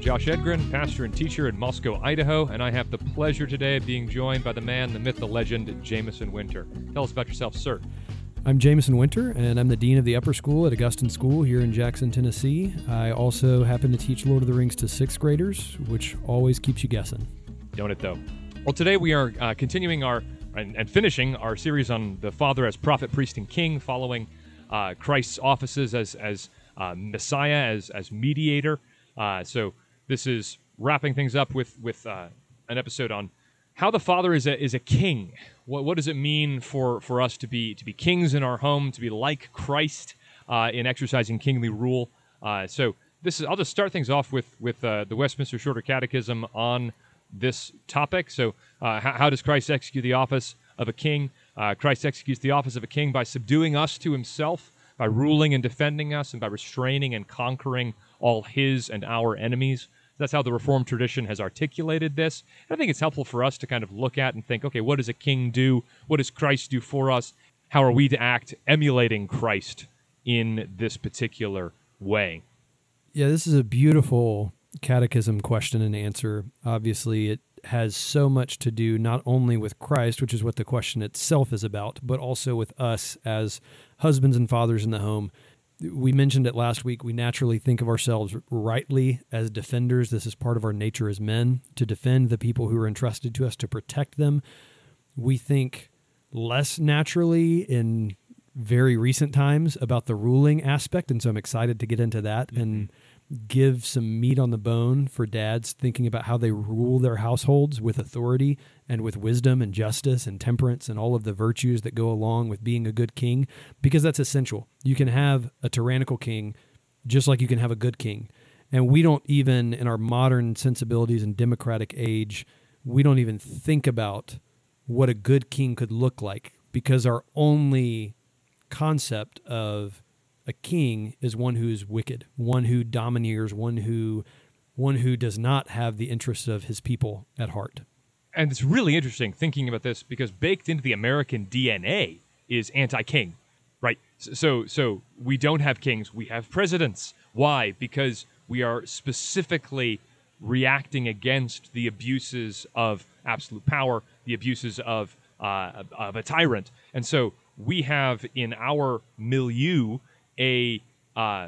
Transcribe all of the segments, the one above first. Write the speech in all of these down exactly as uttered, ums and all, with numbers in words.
Josh Edgren, pastor and teacher in Moscow, Idaho, and I have the pleasure today of being joined by the man, the myth, the legend, Jameson Winter. Tell us about yourself, sir. I'm Jameson Winter, and I'm the dean of the upper school at Augustine School here in Jackson, Tennessee. I also happen to teach Lord of the Rings to sixth graders, which always keeps you guessing. Don't it, though? Well, today we are uh, continuing our and, and finishing our series on the Father as prophet, priest, and king, following uh, Christ's offices as as uh, Messiah, as as mediator. Uh, so this is wrapping things up with with uh, an episode on how the Father is a is a king. What what does it mean for, for us to be to be kings in our home, to be like Christ uh, in exercising kingly rule? Uh, so this is I'll just start things off with with uh, the Westminster Shorter Catechism on this topic. So uh, how, how does Christ execute the office of a king? Uh, Christ executes the office of a king by subduing us to himself, by ruling and defending us, and by restraining and conquering all his and our enemies. That's how the Reformed tradition has articulated this. And I think it's helpful for us to kind of look at and think, okay, what does a king do? What does Christ do for us? How are we to act emulating Christ in this particular way? Yeah, this is a beautiful catechism question and answer. Obviously, it has so much to do not only with Christ, which is what the question itself is about, but also with us as husbands and fathers in the home. We mentioned it last week. We naturally think of ourselves rightly as defenders. This is part of our nature as men, to defend the people who are entrusted to us, to protect them. We think less naturally in very recent times about the ruling aspect, and so I'm excited to get into that mm-hmm. and give some meat on the bone for dads thinking about how they rule their households with authority and with wisdom and justice and temperance and all of the virtues that go along with being a good king, because that's essential. You can have a tyrannical king just like you can have a good king. And we don't even, in our modern sensibilities and democratic age, we don't even think about what a good king could look like, because our only concept of a king is one who's wicked, one who domineers, one who one who does not have the interests of his people at heart. And it's really interesting thinking about this, because baked into the American D N A is anti-king, right? So, so we don't have kings, we have presidents. Why? Because we are specifically reacting against the abuses of absolute power, the abuses of uh, of a tyrant. And so we have in our milieu A, uh,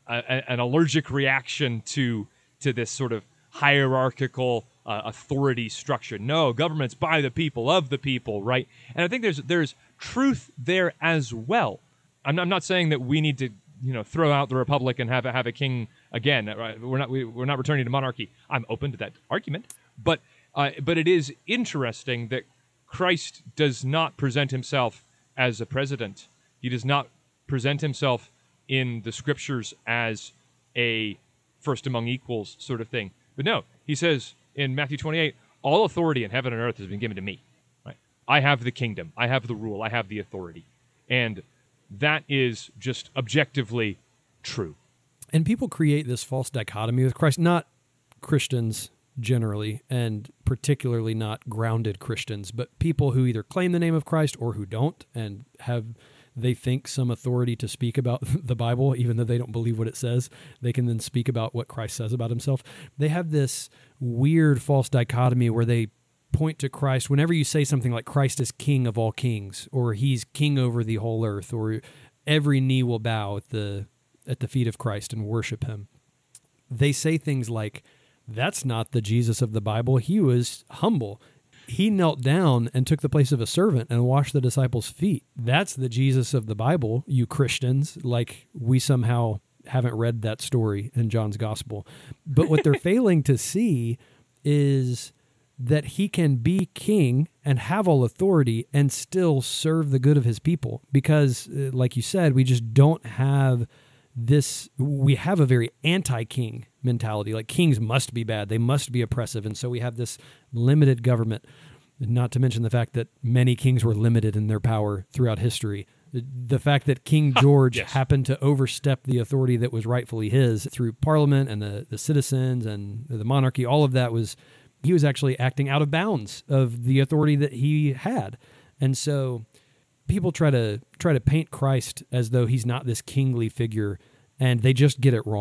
a an allergic reaction to to this sort of hierarchical uh, authority structure. No, government's by the people, of the people, right? And I think there's there's truth there as well. I'm not, I'm not saying that we need to you know throw out the republic and have a, have a king again. Right? We're not we, we're not returning to monarchy. I'm open to that argument, but uh, but it is interesting that Christ does not present himself as a president. He does not present himself in the scriptures as a first among equals sort of thing. But no, he says in Matthew twenty-eight, all authority in heaven and earth has been given to me. Right? I have the kingdom. I have the rule. I have the authority. And that is just objectively true. And people create this false dichotomy with Christ, not Christians generally, and particularly not grounded Christians, but people who either claim the name of Christ or who don't and have they think some authority to speak about the Bible, even though they don't believe what it says. They can then speak about what Christ says about himself. They have this weird false dichotomy where they point to Christ. Whenever you say something like Christ is king of all kings, or he's king over the whole earth, or every knee will bow at the at the feet of Christ and worship him, they say things like, that's not the Jesus of the Bible. He was humble. He knelt down and took the place of a servant and washed the disciples' feet. That's the Jesus of the Bible, you Christians, like we somehow haven't read that story in John's gospel. But what they're failing to see is that he can be king and have all authority and still serve the good of his people. Because, like you said, we just don't have this, we have a very anti-king mentality. Like kings must be bad, they must be oppressive, and so we have this limited government, not to mention the fact that many kings were limited in their power throughout history. The fact that King George yes. happened to overstep the authority that was rightfully his through Parliament and the, the citizens and the monarchy, all of that was, he was actually acting out of bounds of the authority that he had. And so people try to try to paint Christ as though he's not this kingly figure, and they just get it wrong.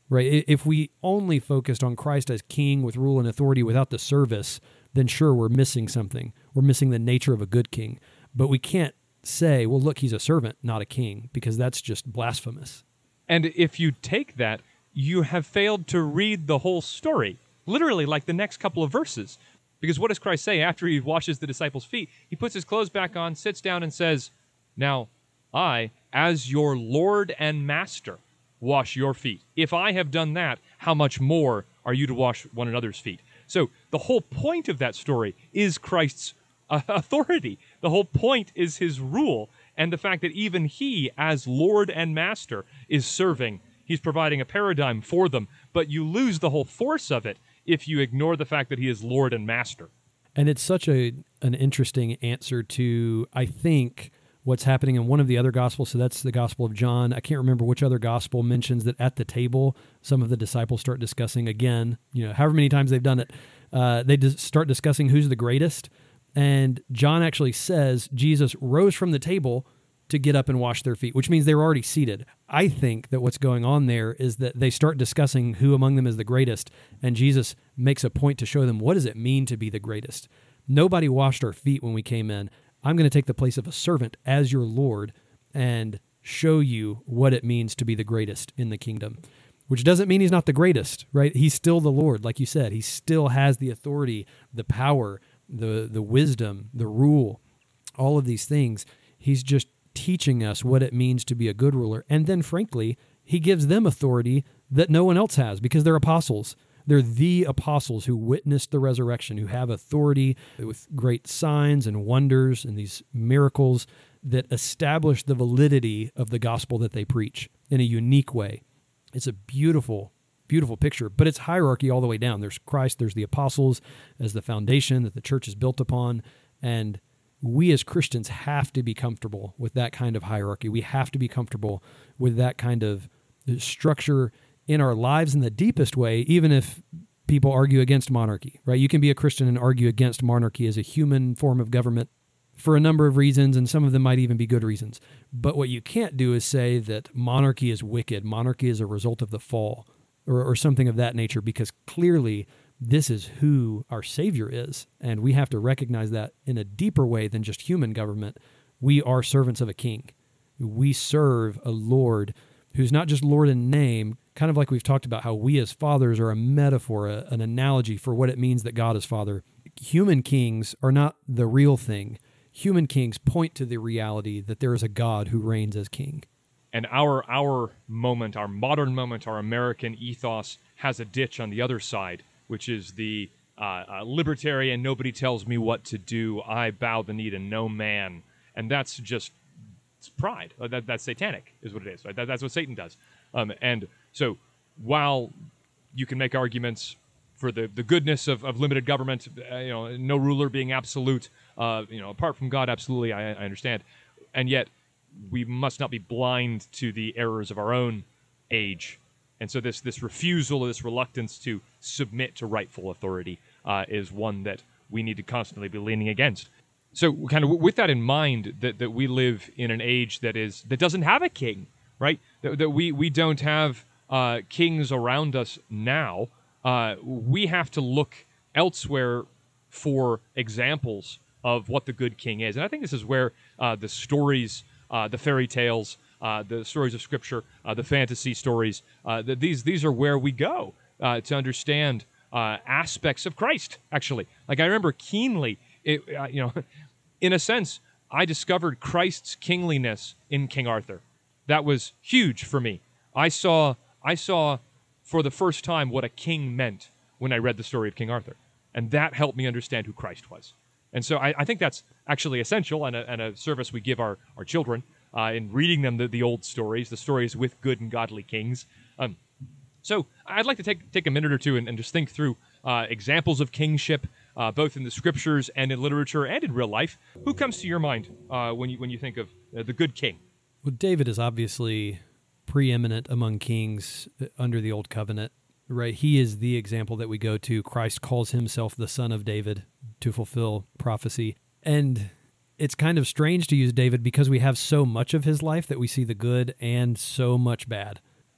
right? I- If we only focused on Christ as king with rule and authority without the service, then sure, we're missing something. We're missing the nature of a good king. But we can't say, well, look, he's a servant, not a king, because that's just blasphemous. And if you take that, you have failed to read the whole story, literally like the next couple of verses. Because what does Christ say after he washes the disciples' feet? He puts his clothes back on, sits down, and says, "Now, I, as your Lord and Master, wash your feet. If I have done that, how much more are you to wash one another's feet?" So the whole point of that story is Christ's uh, authority. The whole point is his rule, and the fact that even he, as Lord and Master, is serving. He's providing a paradigm for them, but you lose the whole force of it if you ignore the fact that he is Lord and Master. And it's such a an interesting answer to, I think, what's happening in one of the other Gospels. So that's the Gospel of John. I can't remember which other Gospel mentions that at the table, some of the disciples start discussing again, you know, however many times they've done it, uh, they dis- start discussing who's the greatest. And John actually says Jesus rose from the table to get up and wash their feet, which means they were already seated. I think that what's going on there is that they start discussing who among them is the greatest, and Jesus makes a point to show them, what does it mean to be the greatest? Nobody washed our feet when we came in. I'm going to take the place of a servant as your Lord and show you what it means to be the greatest in the kingdom, which doesn't mean he's not the greatest, right? He's still the Lord, like you said. He still has the authority, the power, the the wisdom, the rule, all of these things. He's just teaching us what it means to be a good ruler. And then, frankly, he gives them authority that no one else has because they're apostles. They're the apostles who witnessed the resurrection, who have authority with great signs and wonders and these miracles that establish the validity of the gospel that they preach in a unique way. It's a beautiful, beautiful picture, but it's hierarchy all the way down. There's Christ, there's the apostles as the foundation that the church is built upon, and we as Christians have to be comfortable with that kind of hierarchy. We have to be comfortable with that kind of structure in our lives in the deepest way, even if people argue against monarchy, right? You can be a Christian and argue against monarchy as a human form of government for a number of reasons, and some of them might even be good reasons. But what you can't do is say that monarchy is wicked, monarchy is a result of the fall, or, or something of that nature, because clearly this is who our Savior is, and we have to recognize that in a deeper way than just human government. We are servants of a king. We serve a Lord who's not just Lord in name, kind of like we've talked about how we as fathers are a metaphor, a, an analogy for what it means that God is Father. Human kings are not the real thing. Human kings point to the reality that there is a God who reigns as king. And our our moment, our modern moment, our American ethos has a ditch on the other side, which is the uh, uh, libertarian, nobody tells me what to do, I bow the knee to no man. And that's just it's pride. Uh, that, that's satanic, is what it is. Right? That, that's what Satan does. Um, and so while you can make arguments for the, the goodness of, of limited government, uh, you know, no ruler being absolute, uh, you know, apart from God, absolutely, I, I understand. And yet, we must not be blind to the errors of our own age. And so this this refusal, this reluctance to submit to rightful authority uh, is one that we need to constantly be leaning against. So kind of with that in mind, that, that we live in an age that is that doesn't have a king, right? That, that we, we don't have uh, kings around us now. Uh, we have to look elsewhere for examples of what the good king is. And I think this is where uh, the stories, uh, the fairy tales, uh, the stories of Scripture, uh, the fantasy stories, uh, the, these these are where we go uh, to understand uh, aspects of Christ, actually. Like I remember keenly, it, uh, you know, in a sense, I discovered Christ's kingliness in King Arthur. That was huge for me. I saw I saw for the first time what a king meant when I read the story of King Arthur. And that helped me understand who Christ was. And so I, I think that's actually essential and a, and a service we give our, our children uh, in reading them the, the old stories, the stories with good and godly kings. Um, so I'd like to take take a minute or two and, and just think through uh, examples of kingship, uh, both in the Scriptures and in literature and in real life. Who comes to your mind uh, when you when you think of uh, the good king? Well, David is obviously preeminent among kings under the Old Covenant, right? He is the example that we go to. Christ calls himself the Son of David to fulfill prophecy. And it's kind of strange to use David because we have so much of his life that we see the good and so much bad.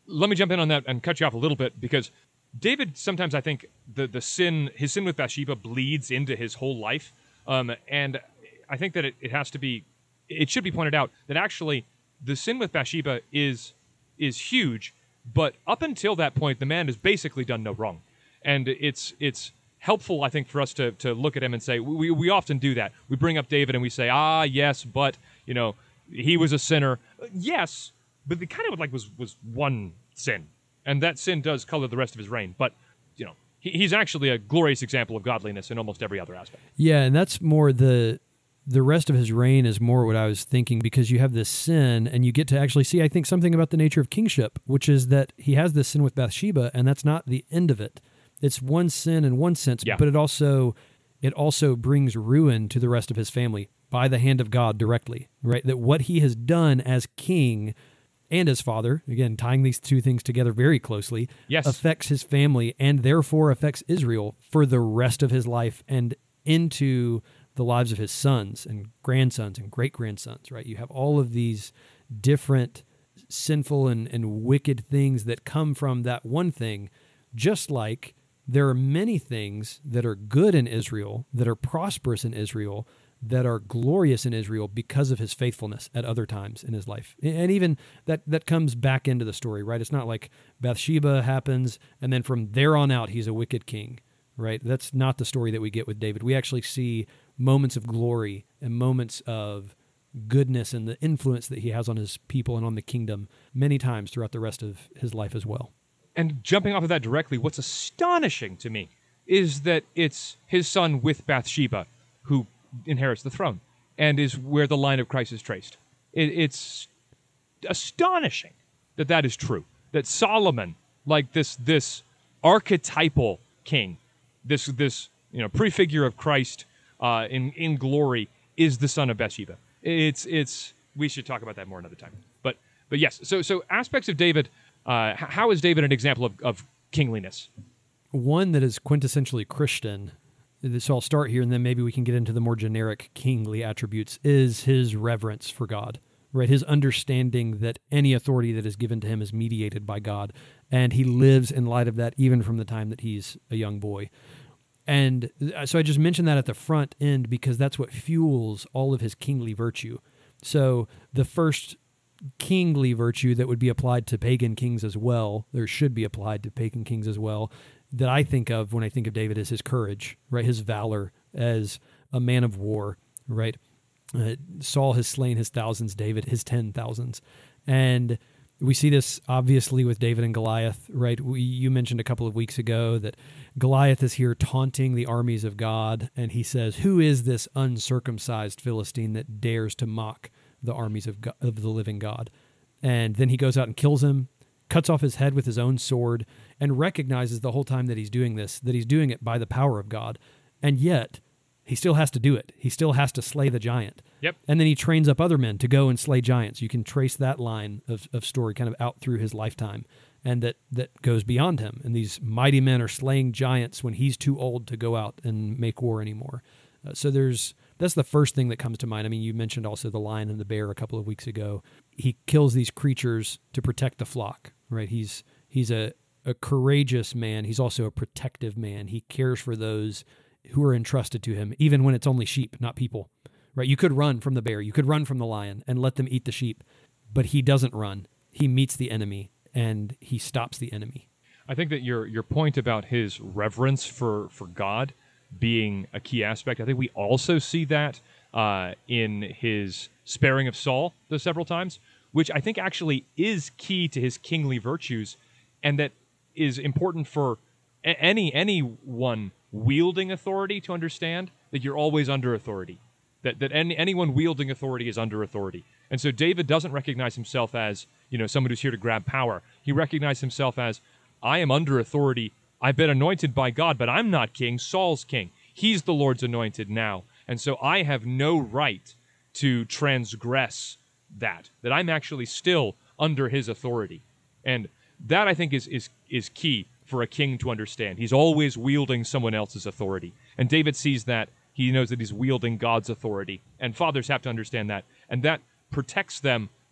let me jump in on that and cut you off a little bit, because David, sometimes I think the the sin, his sin with Bathsheba bleeds into his whole life. Um, and I think that it, it has to be, it should be pointed out that actually the sin with Bathsheba is is huge, but up until that point, the man has basically done no wrong. And it's it's helpful, I think, for us to to look at him and say, we, we often do that. We bring up David and we say, ah, yes, but, you know, he was a sinner. Yes, but the kind of like was, was one sin. And that sin does color the rest of his reign. But, you know, he, he's actually a glorious example of godliness in almost every other aspect. Yeah, and that's more the the rest of his reign is more what I was thinking, because you have this sin and you get to actually see, I think, something about the nature of kingship, which is that he has this sin with Bathsheba, and that's not the end of it. It's one sin in one sense, yeah. but it also it also brings ruin to the rest of his family by the hand of God directly, right? That what he has done as king and as father, again, tying these two things together very closely, yes. affects his family and therefore affects Israel for the rest of his life and into the lives of his sons and grandsons and great-grandsons, right? You have all of these different sinful and, and wicked things that come from that one thing, just like there are many things that are good in Israel, that are prosperous in Israel, that are glorious in Israel because of his faithfulness at other times in his life. And even that that comes back into the story, right? It's not like Bathsheba happens, and then from there on out, he's a wicked king, right? That's not the story that we get with David. We actually see moments of glory and moments of goodness and the influence that he has on his people and on the kingdom many times throughout the rest of his life as well. And jumping off of that directly, what's astonishing to me is that it's his son with Bathsheba who inherits the throne and is where the line of Christ is traced. It, it's astonishing that that is true, that Solomon, like this this archetypal king, this this you know prefigure of Christ uh, in in glory, is the son of Bathsheba. It's it's we should talk about that more another time. But but yes, so so aspects of David. Uh, how is David an example of, of kingliness? One that is quintessentially Christian, so I'll start here and then maybe we can get into the more generic kingly attributes, is his reverence for God, right? His understanding that any authority that is given to him is mediated by God, and he lives in light of that even from the time that he's a young boy. And so I just mentioned that at the front end because that's what fuels all of his kingly virtue. So the first kingly virtue that would be applied to pagan kings as well, there should be applied to pagan kings as well, that I think of when I think of David is his courage, right? His valor as a man of war, right? Uh, Saul has slain his thousands, David his ten thousands. And we see this obviously with David and Goliath, right? We, you mentioned a couple of weeks ago that Goliath is here taunting the armies of God, and he says, "Who is this uncircumcised Philistine that dares to mock the armies of God, of the living God?" And then he goes out and kills him, cuts off his head with his own sword, and recognizes the whole time that he's doing this, that he's doing it by the power of God. And yet, he still has to do it. He still has to slay the giant. Yep. And then he trains up other men to go and slay giants. You can trace that line of, of story kind of out through his lifetime, and that, that goes beyond him. And these mighty men are slaying giants when he's too old to go out and make war anymore. Uh, so there's that's the first thing that comes to mind. I mean, you mentioned also the lion and the bear a couple of weeks ago. He kills these creatures to protect the flock, right? He's he's a, a courageous man. He's also a protective man. He cares for those who are entrusted to him, even when it's only sheep, not people, right? You could run from the bear. You could run from the lion and let them eat the sheep, but he doesn't run. He meets the enemy, and he stops the enemy. I think that your your point about his reverence for, for God being a key aspect, I think we also see that uh, in his sparing of Saul those several times, which I think actually is key to his kingly virtues, and that is important for a- any anyone wielding authority to understand that you're always under authority, that that any, anyone wielding authority is under authority. And so David doesn't recognize himself as, you know, someone who's here to grab power. He recognized himself as, I am under authority. I've been anointed by God, but I'm not king. Saul's king. He's the Lord's anointed now. And so I have no right to transgress that, that I'm actually still under his authority. And that, I think, is is is key for a king to understand. He's always wielding someone else's authority. And David sees that. He knows that he's wielding God's authority. And fathers have to understand that. And that protects them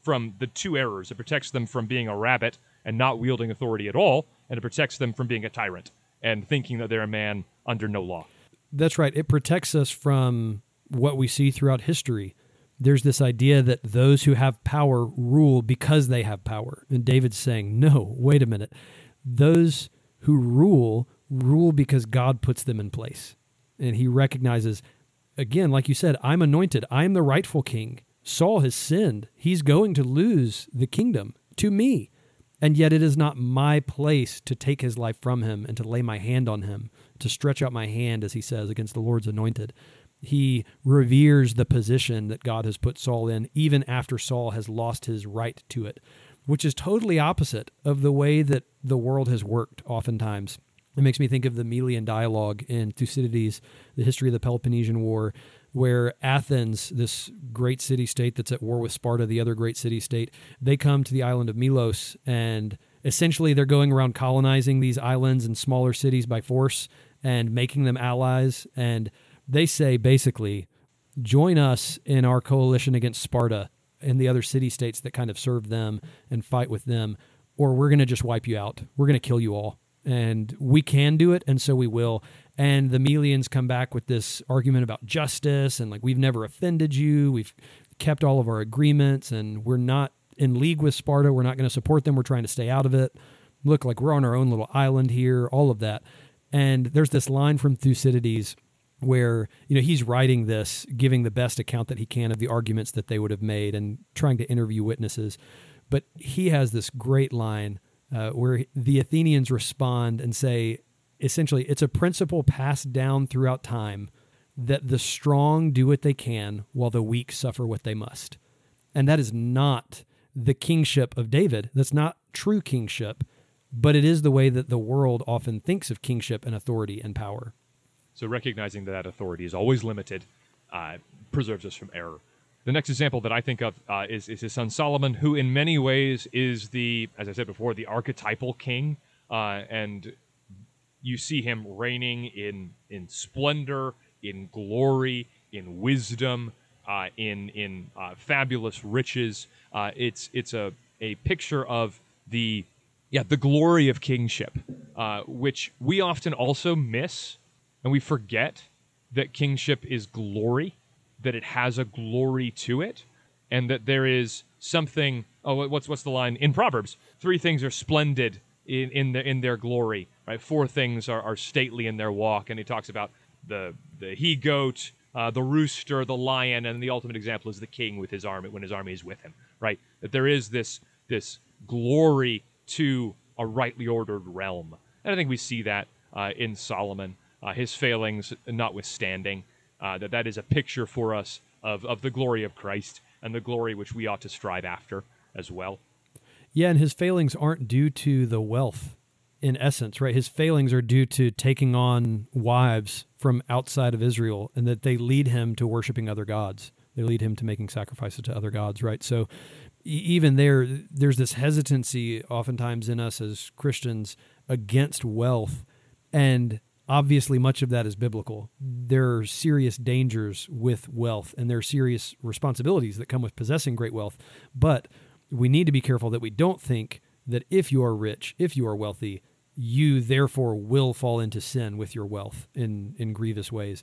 from the two errors. It protects them from being a rabbit and not wielding authority at all, and it protects them from being a tyrant and thinking that they're a man under no law. That's right. It protects us from what we see throughout history. There's this idea that those who have power rule because they have power. And David's saying, no, wait a minute. Those who rule, rule because God puts them in place. And he recognizes, again, like you said, I'm anointed. I'm the rightful king. Saul has sinned. He's going to lose the kingdom to me. And yet it is not my place to take his life from him and to lay my hand on him, to stretch out my hand, as he says, against the Lord's anointed. He reveres the position that God has put Saul in, even after Saul has lost his right to it, which is totally opposite of the way that the world has worked oftentimes. It makes me think of the Melian dialogue in Thucydides, the history of the Peloponnesian War, where Athens, this great city-state that's at war with Sparta, the other great city-state, they come to the island of Melos, and essentially they're going around colonizing these islands and smaller cities by force and making them allies, and they say, basically, join us in our coalition against Sparta and the other city-states that kind of serve them and fight with them, or we're going to just wipe you out. We're going to kill you all. And we can do it, and so we will. And the Melians come back with this argument about justice, and like, we've never offended you, we've kept all of our agreements, and we're not in league with Sparta, we're not going to support them, we're trying to stay out of it. Look, like we're on our own little island here, all of that. And there's this line from Thucydides where, you know, he's writing this, giving the best account that he can of the arguments that they would have made and trying to interview witnesses. But he has this great line uh, where the Athenians respond and say, essentially, it's a principle passed down throughout time that the strong do what they can while the weak suffer what they must. And that is not the kingship of David. That's not true kingship, but it is the way that the world often thinks of kingship and authority and power. So recognizing that, that authority is always limited uh, preserves us from error. The next example that I think of uh, is, is his son Solomon, who in many ways is the, as I said before, the archetypal king. Uh, and you see him reigning in in splendor, in glory, in wisdom, uh, in in uh, fabulous riches. Uh, it's it's a, a picture of the yeah the glory of kingship, uh, which we often also miss. And we forget that kingship is glory, that it has a glory to it, and that there is something. Oh, what's what's the line in Proverbs? Three things are splendid in in, the, in their glory. Right? Four things are, are stately in their walk, and he talks about the the he goat, uh, the rooster, the lion, and the ultimate example is the king with his army when his army is with him. Right? That there is this this glory to a rightly ordered realm, and I think we see that uh, in Solomon. Uh, his failings notwithstanding, uh, that that is a picture for us of, of the glory of Christ and the glory which we ought to strive after as well. Yeah, and his failings aren't due to the wealth, in essence, right? His failings are due to taking on wives from outside of Israel, and that they lead him to worshiping other gods. They lead him to making sacrifices to other gods, right? So e- even there, there's this hesitancy oftentimes in us as Christians against wealth, and obviously, much of that is biblical. There are serious dangers with wealth, and there are serious responsibilities that come with possessing great wealth. But we need to be careful that we don't think that if you are rich, if you are wealthy, you therefore will fall into sin with your wealth in, in grievous ways,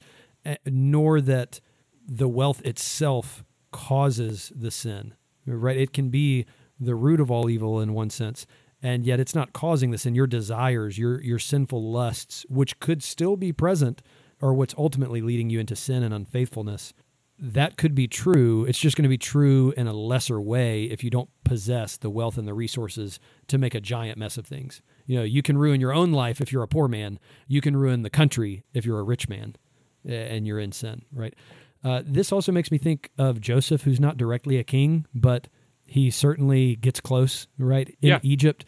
nor that the wealth itself causes the sin, right? It can be the root of all evil in one sense, and yet it's not causing this in your desires, your your sinful lusts, which could still be present, or what's ultimately leading you into sin and unfaithfulness. That could be true. It's just going to be true in a lesser way if you don't possess the wealth and the resources to make a giant mess of things. You know, you can ruin your own life if you're a poor man. You can ruin the country if you're a rich man and you're in sin, right? Uh, this also makes me think of Joseph, who's not directly a king, but he certainly gets close, right? In yeah. Egypt,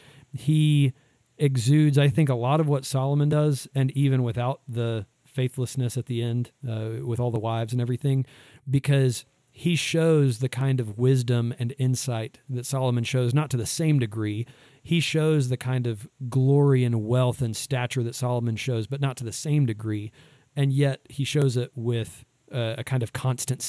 he exudes, I think, a lot of what Solomon does, and even without the faithlessness at the end, uh, with all the wives and everything, because he shows the kind of wisdom and insight that Solomon shows, not to the same degree. He shows the kind of glory and wealth and stature that Solomon shows, but not to the same degree. And yet he shows it with uh, a kind of constancy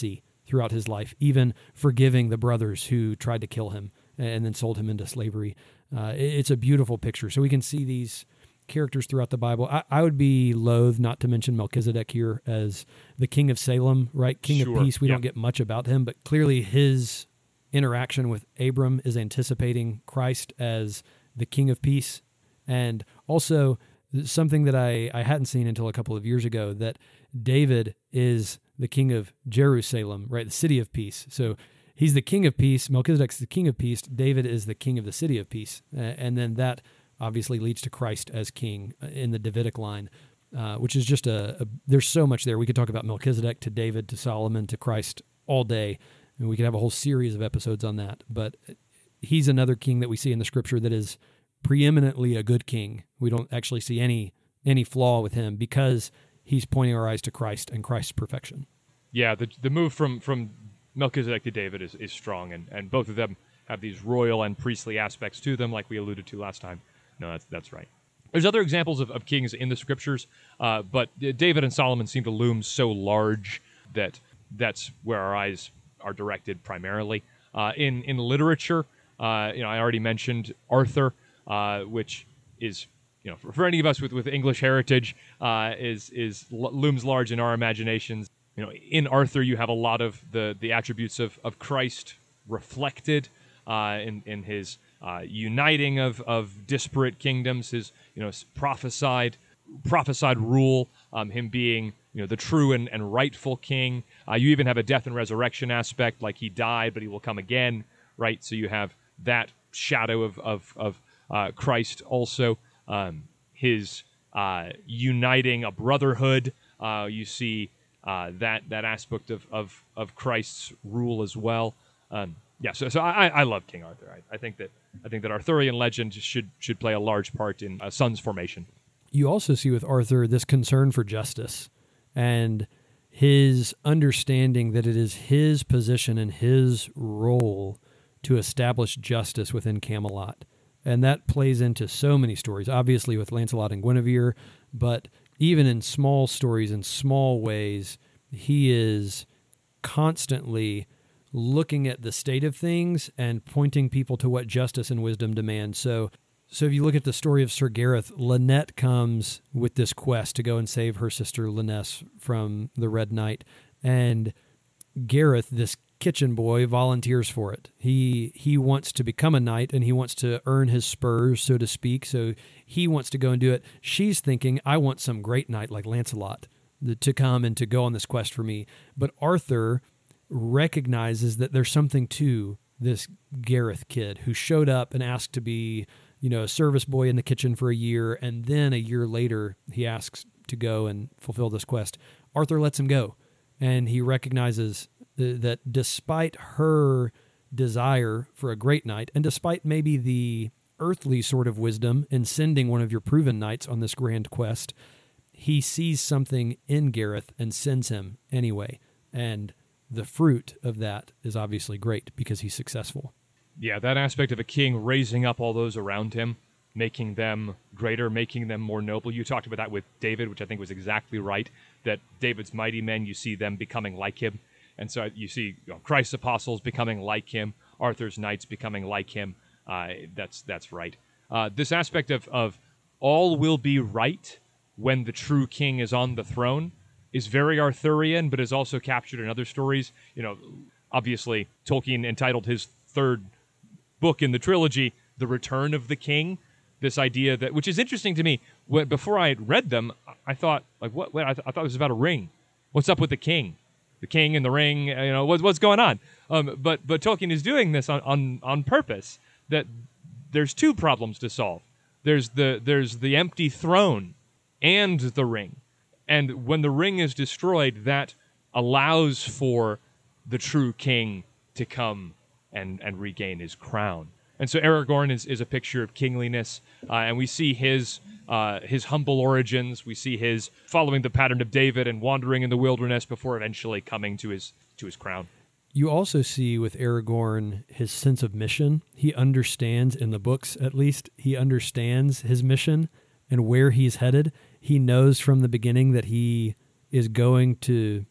throughout his life, even forgiving the brothers who tried to kill him and then sold him into slavery. Uh, it's a beautiful picture. So we can see these characters throughout the Bible. I, I would be loath not to mention Melchizedek here as the king of Salem, right? King Sure. of peace. We Yeah. don't get much about him, but clearly his interaction with Abram is anticipating Christ as the king of peace. And also something that I, I hadn't seen until a couple of years ago, that David is the king of Jerusalem, right? The city of peace. So he's the king of peace. Melchizedek's the king of peace. David is the king of the city of peace. Uh, and then that obviously leads to Christ as king in the Davidic line, uh, which is just a, a, there's so much there. We could talk about Melchizedek to David to Solomon to Christ all day, and we could have a whole series of episodes on that. But he's another king that we see in the scripture that is preeminently a good king. We don't actually see any any flaw with him because he's pointing our eyes to Christ and Christ's perfection. Yeah, the the move from, from Melchizedek to David is, is strong, and, and both of them have these royal and priestly aspects to them, like we alluded to last time. No, that's that's right. There's other examples of, of kings in the scriptures, uh, but David and Solomon seem to loom so large that that's where our eyes are directed primarily. Uh, in in literature, uh, you know, I already mentioned Arthur, uh, which is, you know, for, for any of us with, with English heritage, uh, is is looms large in our imaginations. You know, in Arthur, you have a lot of the the attributes of of Christ reflected uh, in in his uh, uniting of of disparate kingdoms, his you know prophesied prophesied rule, um, him being you know the true and, and rightful king. Uh, you even have a death and resurrection aspect, like he died, but he will come again, right? So you have that shadow of of of uh, Christ also. Um, his uh, uniting a brotherhood. Uh, you see uh, that that aspect of, of, of Christ's rule as well. Um, yeah, so so I, I love King Arthur. I, I think that I think that Arthurian legend should should play a large part in a son's formation. You also see with Arthur this concern for justice and his understanding that it is his position and his role to establish justice within Camelot. And that plays into so many stories, obviously with Lancelot and Guinevere, but even in small stories, in small ways, he is constantly looking at the state of things and pointing people to what justice and wisdom demand. So so if you look at the story of Sir Gareth, Lynette comes with this quest to go and save her sister Lynesse from the Red Knight, and Gareth, this kitchen boy, volunteers for it. He he wants to become a knight, and he wants to earn his spurs, so to speak, so he wants to go and do it. She's thinking, I want some great knight like Lancelot to come and to go on this quest for me. But Arthur recognizes that there's something to this Gareth kid who showed up and asked to be, you know, a service boy in the kitchen for a year, and then a year later he asks to go and fulfill this quest. Arthur lets him go, and he recognizes that despite her desire for a great knight, and despite maybe the earthly sort of wisdom in sending one of your proven knights on this grand quest, he sees something in Gareth and sends him anyway. And the fruit of that is obviously great because he's successful. Yeah, that aspect of a king raising up all those around him, making them greater, making them more noble. You talked about that with David, which I think was exactly right, that David's mighty men, you see them becoming like him. And so you see you know, Christ's apostles becoming like him, Arthur's knights becoming like him. Uh, that's that's right. Uh, this aspect of, of all will be right when the true king is on the throne is very Arthurian, but is also captured in other stories. You know, obviously, Tolkien entitled his third book in the trilogy, The Return of the King. This idea that, which is interesting to me, when, before I had read them, I thought, like, what? what I, th- I thought it was about a ring. What's up with the king? The king and the ring, you know, what, what's going on? Um, but but Tolkien is doing this on, on, on purpose, that there's two problems to solve. There's the there's the empty throne and the ring. And when the ring is destroyed, that allows for the true king to come and, and regain his crown. And so Aragorn is, is a picture of kingliness, uh, and we see his uh, his humble origins. We see his following the pattern of David and wandering in the wilderness before eventually coming to his to his crown. You also see with Aragorn his sense of mission. He understands, in the books at least, he understands his mission and where he's headed. He knows from the beginning that he is going to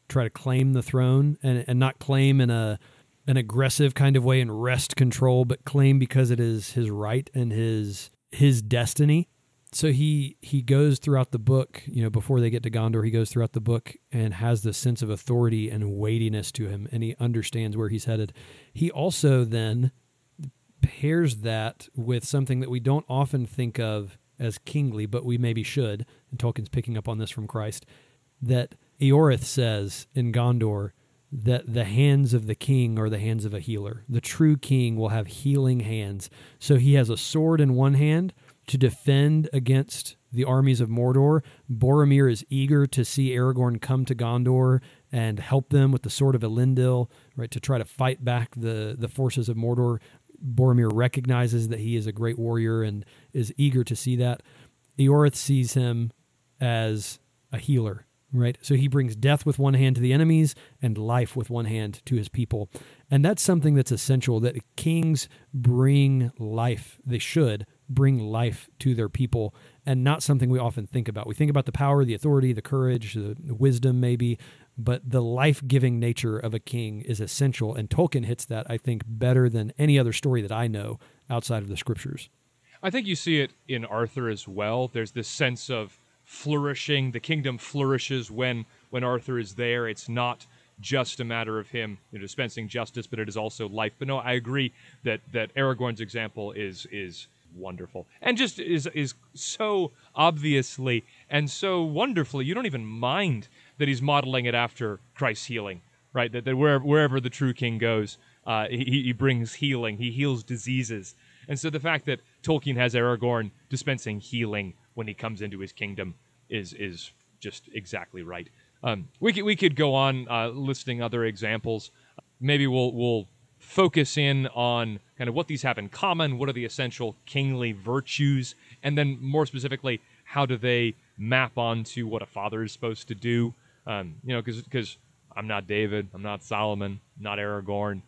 try to claim the throne, and, and not claim in a an aggressive kind of way and wrest control, but claim because it is his right and his his destiny. So he he goes throughout the book, you know, before they get to Gondor, he goes throughout the book and has this sense of authority and weightiness to him, and he understands where he's headed. He also then pairs that with something that we don't often think of as kingly, but we maybe should, and Tolkien's picking up on this from Christ, that Eorith says in Gondor that the hands of the king are the hands of a healer. The true king will have healing hands. So he has a sword in one hand to defend against the armies of Mordor. Boromir is eager to see Aragorn come to Gondor and help them with the sword of Elendil, right, to try to fight back the, the forces of Mordor. Boromir recognizes that he is a great warrior and is eager to see that. Eorith sees him as a healer, right? So he brings death with one hand to the enemies and life with one hand to his people. And that's something that's essential, that kings bring life. They should bring life to their people, and not something we often think about. We think about the power, the authority, the courage, the wisdom maybe, but the life-giving nature of a king is essential, and Tolkien hits that, I think, better than any other story that I know outside of the scriptures. I think you see it in Arthur as well. There's this sense of flourishing. The kingdom flourishes when when Arthur is there. It's not just a matter of him, you know, dispensing justice, but it is also life. But no, I agree that that Aragorn's example is is wonderful, and just is is so obviously and so wonderfully. You don't even mind that he's modeling it after Christ's healing, right? That, that wherever wherever the true king goes, uh, he, he brings healing. He heals diseases, and so the fact that Tolkien has Aragorn dispensing healing when he comes into his kingdom is is just exactly right. Um, we could we could go on uh, listing other examples. Maybe we'll we'll focus in on kind of what these have in common. What are the essential kingly virtues, and then more specifically, how do they map onto what a father is supposed to do? Um, you know, because because I'm not David, I'm not Solomon, not Aragorn,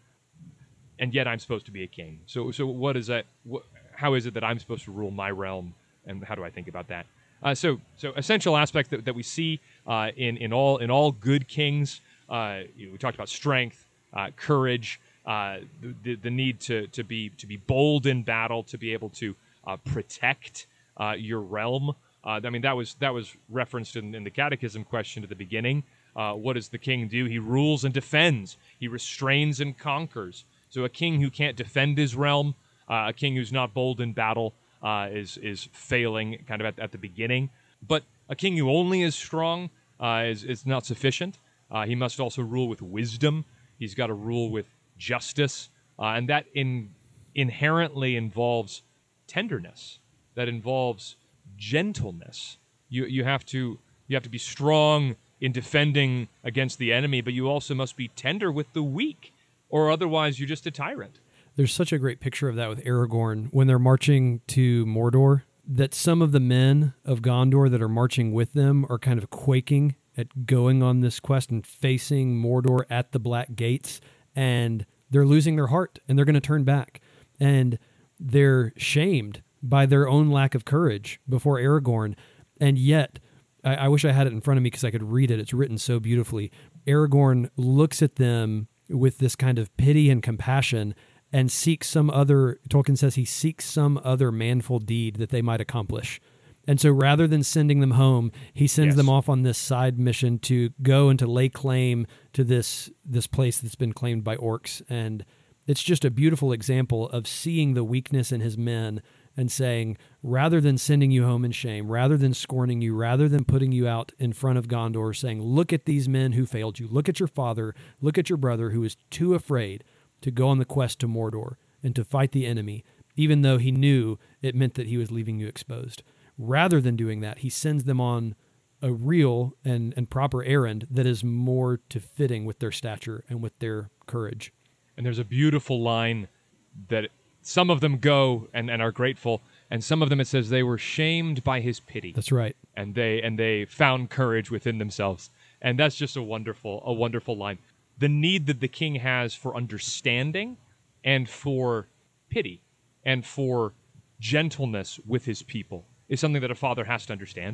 and yet I'm supposed to be a king. So so what is that? What, how is it that I'm supposed to rule my realm, and how do I think about that? Uh, so, so essential aspect that, that we see uh, in in all in all good kings. Uh, you know, we talked about strength, uh, courage, uh, the the need to to be to be bold in battle, to be able to uh, protect uh, your realm. Uh, I mean, that was that was referenced in, in the Catechism question at the beginning. Uh, what does the king do? He rules and defends. He restrains and conquers. So, a king who can't defend his realm, uh, a king who's not bold in battle, Uh, is is failing kind of at, at the beginning. But a king who only is strong uh, is, is not sufficient. Uh, he must also rule with wisdom. He's got to rule with justice. Uh, and that in, inherently involves tenderness. That involves gentleness. You you have to you have to be strong in defending against the enemy, but you also must be tender with the weak, or otherwise you're just a tyrant. There's such a great picture of that with Aragorn when they're marching to Mordor, that some of the men of Gondor that are marching with them are kind of quaking at going on this quest and facing Mordor at the Black Gates, and they're losing their heart, and they're going to turn back. And they're shamed by their own lack of courage before Aragorn, and yet, I, I wish I had it in front of me because I could read it. It's written so beautifully. Aragorn looks at them with this kind of pity and compassion and seeks some other, Tolkien says he seeks some other manful deed that they might accomplish. And so rather than sending them home, he sends yes. them off on this side mission to go and to lay claim to this this place that's been claimed by orcs. And it's just a beautiful example of seeing the weakness in his men and saying, rather than sending you home in shame, rather than scorning you, rather than putting you out in front of Gondor, saying, look at these men who failed you, look at your father, look at your brother who is too afraid to go on the quest to Mordor and to fight the enemy, even though he knew it meant that he was leaving you exposed. Rather than doing that, he sends them on a real and, and proper errand that is more to fitting with their stature and with their courage. And there's a beautiful line that some of them go and, and are grateful, and some of them it says they were shamed by his pity. That's right. And they and they found courage within themselves. And that's just a wonderful, a wonderful line. The need that the king has for understanding and for pity and for gentleness with his people is something that a father has to understand.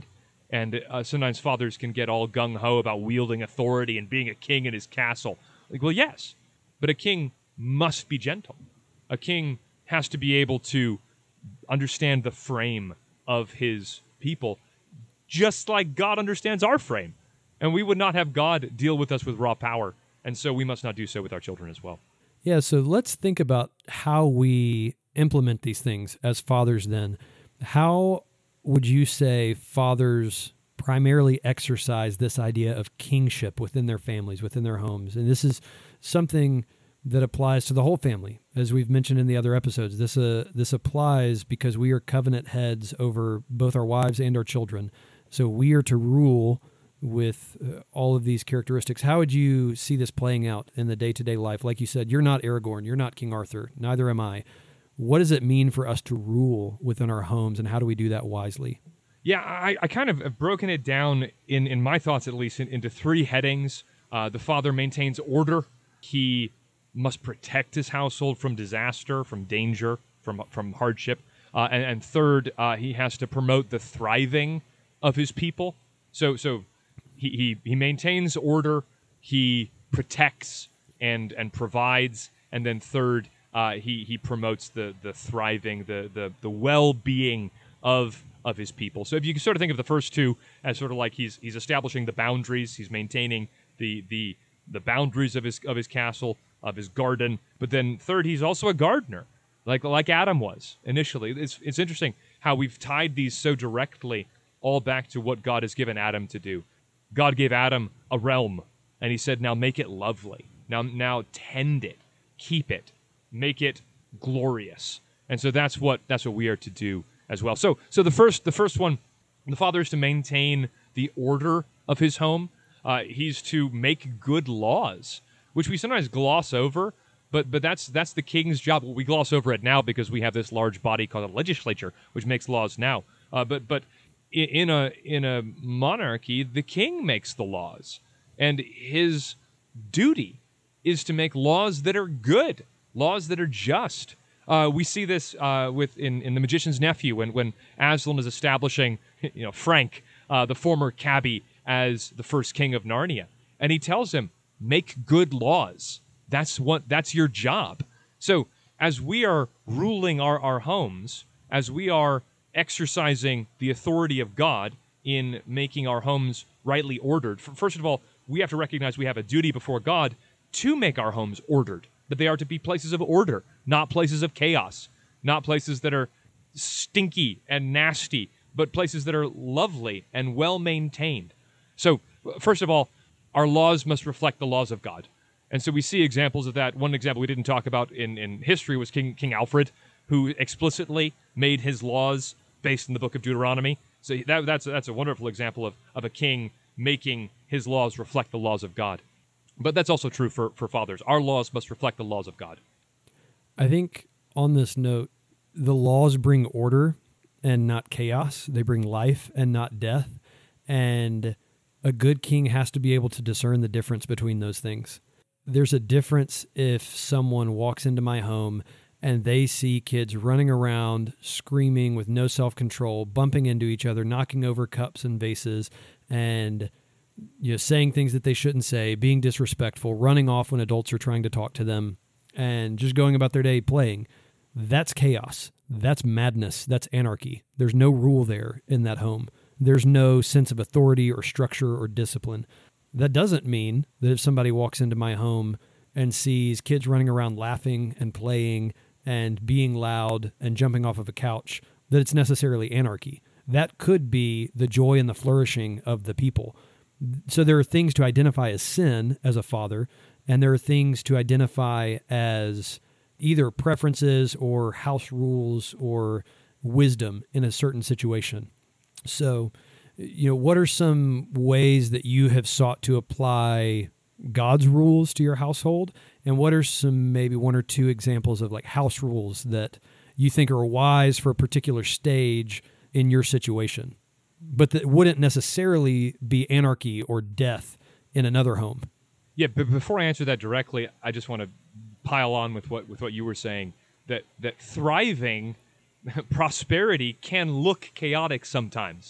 And uh, sometimes fathers can get all gung-ho about wielding authority and being a king in his castle. Like, well, yes, but a king must be gentle. A king has to be able to understand the frame of his people, just like God understands our frame. And we would not have God deal with us with raw power, and so we must not do so with our children as well. Yeah, so let's think about how we implement these things as fathers then. How would you say fathers primarily exercise this idea of kingship within their families, within their homes? And this is something that applies to the whole family. As we've mentioned in the other episodes, this uh, this applies because we are covenant heads over both our wives and our children. So we are to rule with uh, all of these characteristics. How would you see this playing out in the day-to-day life? Like you said, you're not Aragorn, you're not King Arthur, neither am I. What does it mean for us to rule within our homes, and how do we do that wisely? Yeah, I, I kind of have broken it down, in, in my thoughts at least, in, into three headings. Uh, the father maintains order. He must protect his household from disaster, from danger, from from hardship. Uh, and, and third, uh, he has to promote the thriving of his people. So so he, he, he maintains order, he protects and and provides, and then third, uh, he he promotes the the thriving, the the the well-being of of his people. So if you can sort of think of the first two as sort of like he's he's establishing the boundaries, he's maintaining the the the boundaries of his of his castle, of his garden, but then third, he's also a gardener, like like Adam was initially. It's it's interesting how we've tied these so directly all back to what God has given Adam to do. God gave Adam a realm, and he said, now make it lovely. Now now tend it, keep it, make it glorious. And so that's what that's what we are to do as well. So so the first the first one, the father is to maintain the order of his home. Uh, he's to make good laws, which we sometimes gloss over, but but that's that's the king's job. We gloss over it now because we have this large body called a legislature, which makes laws now. Uh, but but in a in a monarchy, the king makes the laws, and his duty is to make laws that are good, laws that are just. Uh, we see this uh, with in, in The Magician's Nephew when when Aslan is establishing, you know, Frank, uh, the former cabbie, as the first king of Narnia, and he tells him, make good laws. That's what that's your job. So as we are ruling our, our homes, as we are exercising the authority of God in making our homes rightly ordered, first of all, we have to recognize we have a duty before God to make our homes ordered, that they are to be places of order, not places of chaos, not places that are stinky and nasty, but places that are lovely and well-maintained. So, first of all, our laws must reflect the laws of God. And so we see examples of that. One example we didn't talk about in, in history was King King Alfred, who explicitly made his laws based in the book of Deuteronomy. So that, that's, that's a wonderful example of, of a king making his laws reflect the laws of God. But that's also true for, for fathers. Our laws must reflect the laws of God. I think on this note, the laws bring order and not chaos. They bring life and not death. And a good king has to be able to discern the difference between those things. There's a difference if someone walks into my home and they see kids running around, screaming with no self-control, bumping into each other, knocking over cups and vases, and you know, saying things that they shouldn't say, being disrespectful, running off when adults are trying to talk to them, and just going about their day playing. That's chaos. That's madness. That's anarchy. There's no rule there in that home. There's no sense of authority or structure or discipline. That doesn't mean that if somebody walks into my home and sees kids running around laughing and playing and being loud and jumping off of a couch, that it's necessarily anarchy. That could be the joy and the flourishing of the people. So there are things to identify as sin as a father, and there are things to identify as either preferences or house rules or wisdom in a certain situation. So, you know, what are some ways that you have sought to apply God's rules to your household? And what are some maybe one or two examples of like house rules that you think are wise for a particular stage in your situation, but that wouldn't necessarily be anarchy or death in another home? Yeah, but before I answer that directly, I just want to pile on with what with what you were saying, that that thriving prosperity can look chaotic sometimes.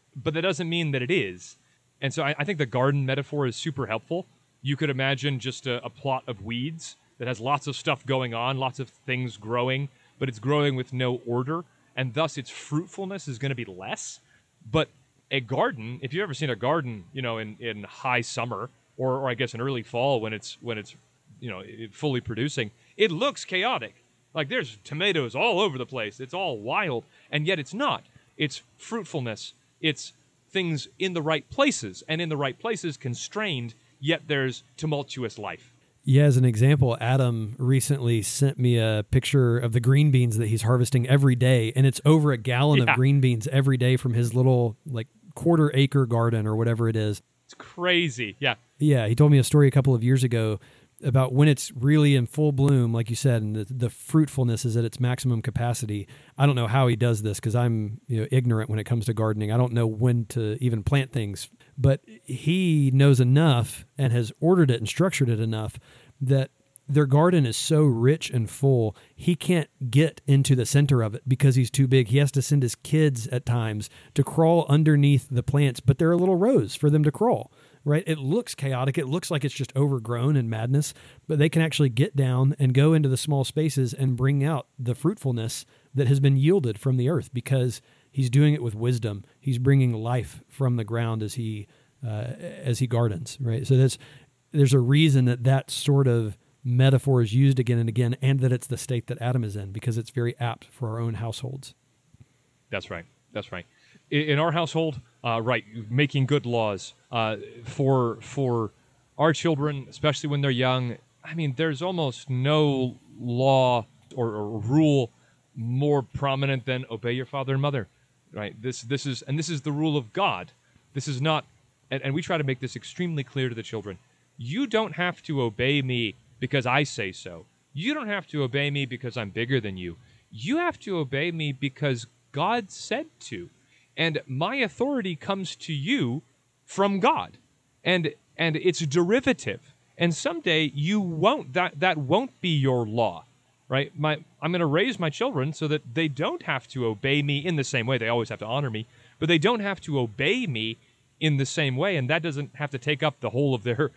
but that doesn't mean that it is. And so I, I think the garden metaphor is super helpful. You could imagine just a, a plot of weeds that has lots of stuff going on, lots of things growing, but it's growing with no order, and thus its fruitfulness is going to be less. But a garden, if you've ever seen a garden, you know, in, in high summer, or, or I guess in early fall when it's when it's you know fully producing, it looks chaotic. Like there's tomatoes all over the place. It's all wild, and yet it's not. It's fruitfulness. It's things in the right places, and in the right places constrained, yet there's tumultuous life. Yeah, as an example, Adam recently sent me a picture of the green beans that he's harvesting every day, and it's over a gallon yeah. of green beans every day from his little like quarter acre garden or whatever it is. It's crazy. Yeah. Yeah, he told me a story a couple of years ago about when it's really in full bloom, like you said, and the, the fruitfulness is at its maximum capacity. I don't know how he does this because I'm you know ignorant when it comes to gardening. I don't know when to even plant things, but he knows enough and has ordered it and structured it enough that their garden is so rich and full, he can't get into the center of it because he's too big. He has to send his kids at times to crawl underneath the plants, but there are little rows for them to crawl. Right? It looks chaotic. It looks like it's just overgrown and madness, but they can actually get down and go into the small spaces and bring out the fruitfulness that has been yielded from the earth because he's doing it with wisdom. He's bringing life from the ground as he uh, as he gardens. Right? So that's there's a reason that that sort of metaphor is used again and again, and that it's the state that Adam is in because it's very apt for our own households. That's right. That's right. In our household, uh, right, making good laws uh, for for our children, especially when they're young. I mean, there's almost no law or, or rule more prominent than obey your father and mother, right? This this is and this is the rule of God. This is not, and, and we try to make this extremely clear to the children. You don't have to obey me because I say so. You don't have to obey me because I'm bigger than you. You have to obey me because God said to. And my authority comes to you from God. And and it's derivative. And someday you won't that that won't be your law. Right? My I'm going to raise my children so that they don't have to obey me in the same way. They always have to honor me, but they don't have to obey me in the same way, and that doesn't have to take up the whole of their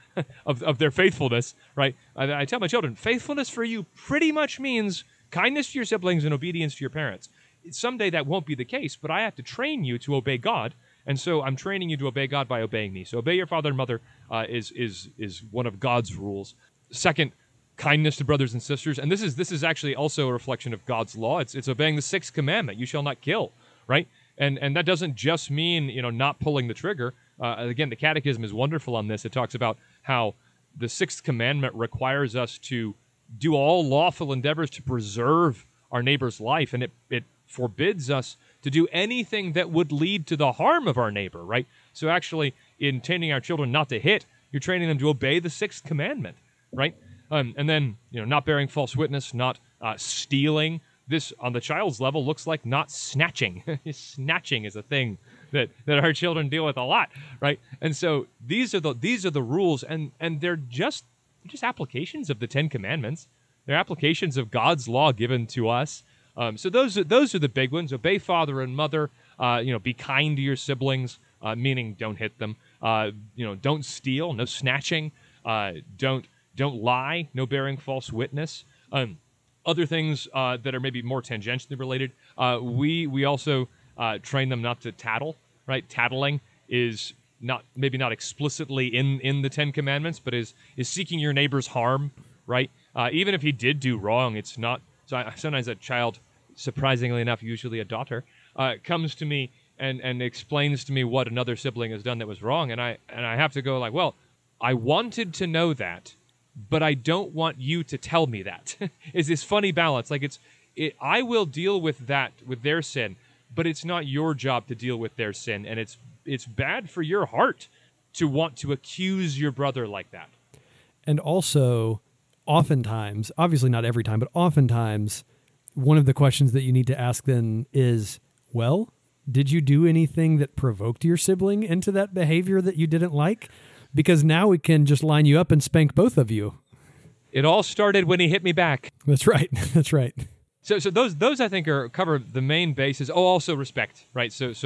of, of their faithfulness, right? I, I tell my children, faithfulness for you pretty much means kindness to your siblings and obedience to your parents. Someday that won't be the case, but I have to train you to obey God, and so I'm training you to obey God by obeying me. So obey your father and mother uh, is is is one of God's rules. Second, kindness to brothers and sisters, and this is this is actually also a reflection of God's law. It's it's obeying the sixth commandment: you shall not kill, right? And and that doesn't just mean, you know, not pulling the trigger. Uh, again, the Catechism is wonderful on this. It talks about how the sixth commandment requires us to do all lawful endeavors to preserve our neighbor's life, and it, it forbids us to do anything that would lead to the harm of our neighbor, right? So actually, in training our children not to hit, you're training them to obey the sixth commandment, right? Um, and then, you know, not bearing false witness, not uh, stealing. This, on the child's level, looks like not snatching. Snatching is a thing that, that our children deal with a lot, right? And so these are the these are the rules, and and they're just just applications of the Ten Commandments. They're applications of God's law given to us. Um, so those are, those are the big ones. Obey father and mother. Uh, you know, be kind to your siblings, uh, meaning don't hit them. Uh, you know, don't steal. No snatching. Uh, don't don't lie. No bearing false witness. Um, Other things uh, that are maybe more tangentially related, uh, we we also uh, train them not to tattle, right? Tattling is not maybe not explicitly in, in the Ten Commandments, but is is seeking your neighbor's harm, right? Uh, even if he did do wrong, it's not. So I, sometimes a child, surprisingly enough, usually a daughter, uh, comes to me and, and explains to me what another sibling has done that was wrong, and I and I have to go like, well, I wanted to know that, but I don't want you to tell me that. Is this funny balance? Like it's, it, I will deal with that, with their sin, but it's not your job to deal with their sin, and it's it's bad for your heart to want to accuse your brother like that. And also, oftentimes, obviously not every time, but oftentimes, one of the questions that you need to ask then is, well, did you do anything that provoked your sibling into that behavior that you didn't like? Because now we can just line you up and spank both of you. It all started when he hit me back. That's right. That's right. So, so those those I think are cover the main bases. Oh, also respect, right? So, so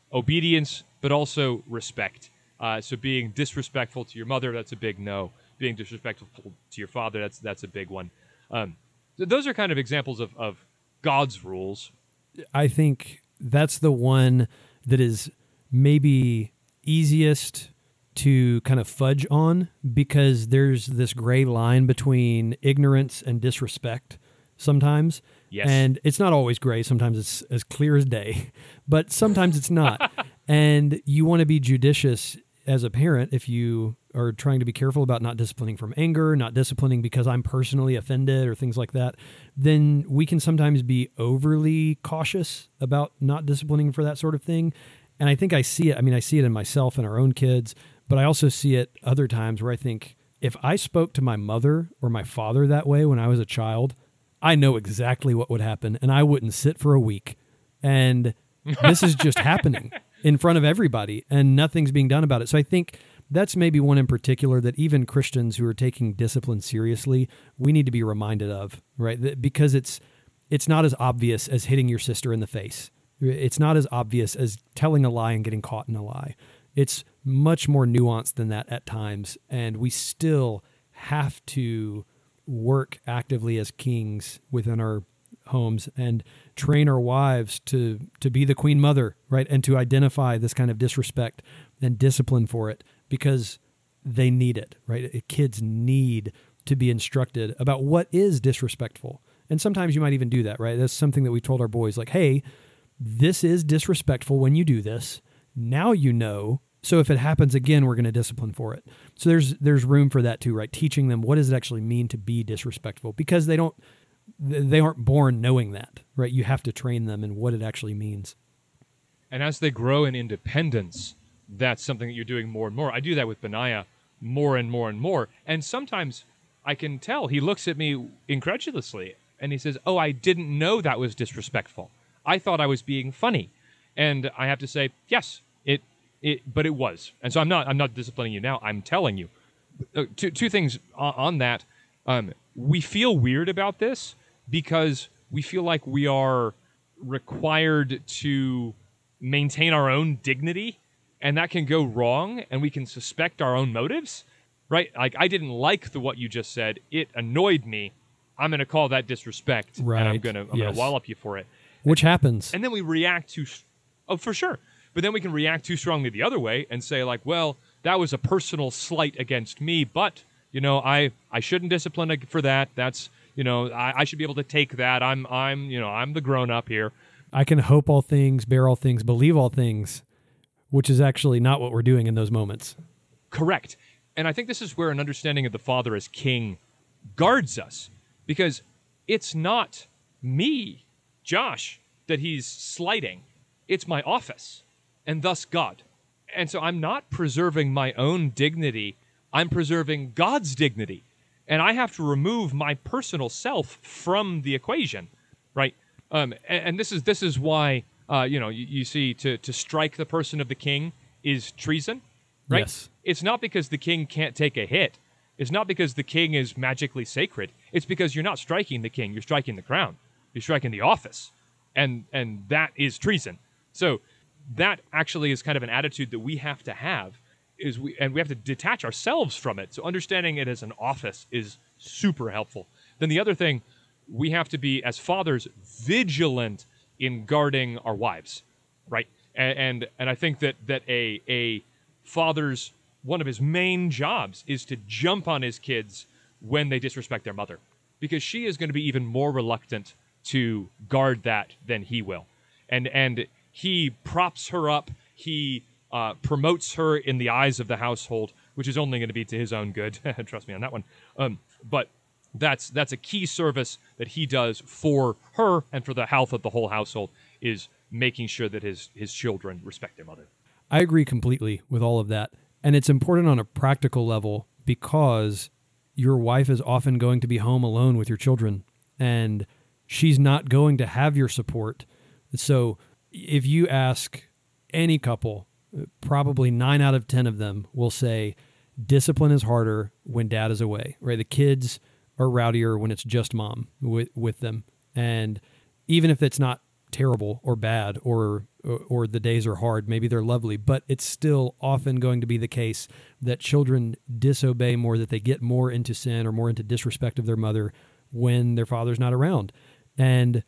obedience, but also respect. Uh, so being disrespectful to your mother, that's a big no. Being disrespectful to your father, that's that's a big one. Um, th- those are kind of examples of, of God's rules. I think that's the one that is maybe easiest to kind of fudge on, because there's this gray line between ignorance and disrespect sometimes. Yes. And it's not always gray. Sometimes it's as clear as day, but sometimes it's not. And you want to be judicious as a parent if you are trying to be careful about not disciplining from anger, not disciplining because I'm personally offended or things like that. Then we can sometimes be overly cautious about not disciplining for that sort of thing. And I think I see it. I mean, I see it in myself and our own kids, but I also see it other times where I think if I spoke to my mother or my father that way when I was a child, I know exactly what would happen, and I wouldn't sit for a week. And this is just happening in front of everybody, and nothing's being done about it. So I think that's maybe one in particular that even Christians who are taking discipline seriously, we need to be reminded of, right? That- Because it's it's not as obvious as hitting your sister in the face. It's not as obvious as telling a lie and getting caught in a lie. It's much more nuanced than that at times, and we still have to work actively as kings within our homes and train our wives to to be the queen mother, right? And to identify this kind of disrespect and discipline for it, because they need it, right? Kids need to be instructed about what is disrespectful. And sometimes you might even do that, right? That's something that we told our boys, like, hey, this is disrespectful when you do this. Now you know. So if it happens again, we're going to discipline for it. So there's there's room for that too, right? Teaching them what does it actually mean to be disrespectful, because they don't they aren't born knowing that, right? You have to train them in what it actually means. And as they grow in independence, that's something that you're doing more and more. I do that with Benaiah more and more and more. And sometimes I can tell he looks at me incredulously and he says, "Oh, I didn't know that was disrespectful. I thought I was being funny." And I have to say, yes, it It, but it was, and so I'm not. I'm not disciplining you now. I'm telling you. Uh, two two things on, on that. Um, we feel weird about this because we feel like we are required to maintain our own dignity, and that can go wrong, and we can suspect our own motives. Right? Like, I didn't like the what you just said. It annoyed me. I'm going to call that disrespect, Right. and I'm going to I'm Yes. going to wallop you for it. Which happens. And then we react to, oh, for sure. But then we can react too strongly the other way and say, like, well, that was a personal slight against me, but, you know, I, I shouldn't discipline for that. That's, you know, I, I should be able to take that. I'm, I'm, you know, I'm the grown up here. I can hope all things, bear all things, believe all things, which is actually not what we're doing in those moments. Correct. And I think this is where an understanding of the Father as King guards us, because it's not me, Josh, that he's slighting. It's my office, and thus God. And so I'm not preserving my own dignity. I'm preserving God's dignity. And I have to remove my personal self from the equation, right? Um, and, and this is this is why, uh, you know, you, you see to, to strike the person of the king is treason, right? Yes. It's not because the king can't take a hit. It's not because the king is magically sacred. It's because you're not striking the king. You're striking the crown. You're striking the office. And and that is treason. So that actually is kind of an attitude that we have to have, is we and we have to detach ourselves from it. So understanding it as an office is super helpful. Then the other thing, we have to be, as fathers, vigilant in guarding our wives, right? And and, and I think that that a a father's, one of his main jobs is to jump on his kids when they disrespect their mother, because she is going to be even more reluctant to guard that than he will. And and he props her up. He uh, promotes her in the eyes of the household, which is only going to be to his own good. Trust me on that one. Um, but that's that's a key service that he does for her and for the health of the whole household, is making sure that his his children respect their mother. I agree completely with all of that. And it's important on a practical level because your wife is often going to be home alone with your children, and she's not going to have your support. So if you ask any couple, probably nine out of ten of them will say discipline is harder when dad is away, right? The kids are rowdier when it's just mom with, with them. And even if it's not terrible or bad or, or or the days are hard. Maybe they're lovely, but it's still often going to be the case that children disobey more, that they get more into sin or more into disrespect of their mother when their father's not around. And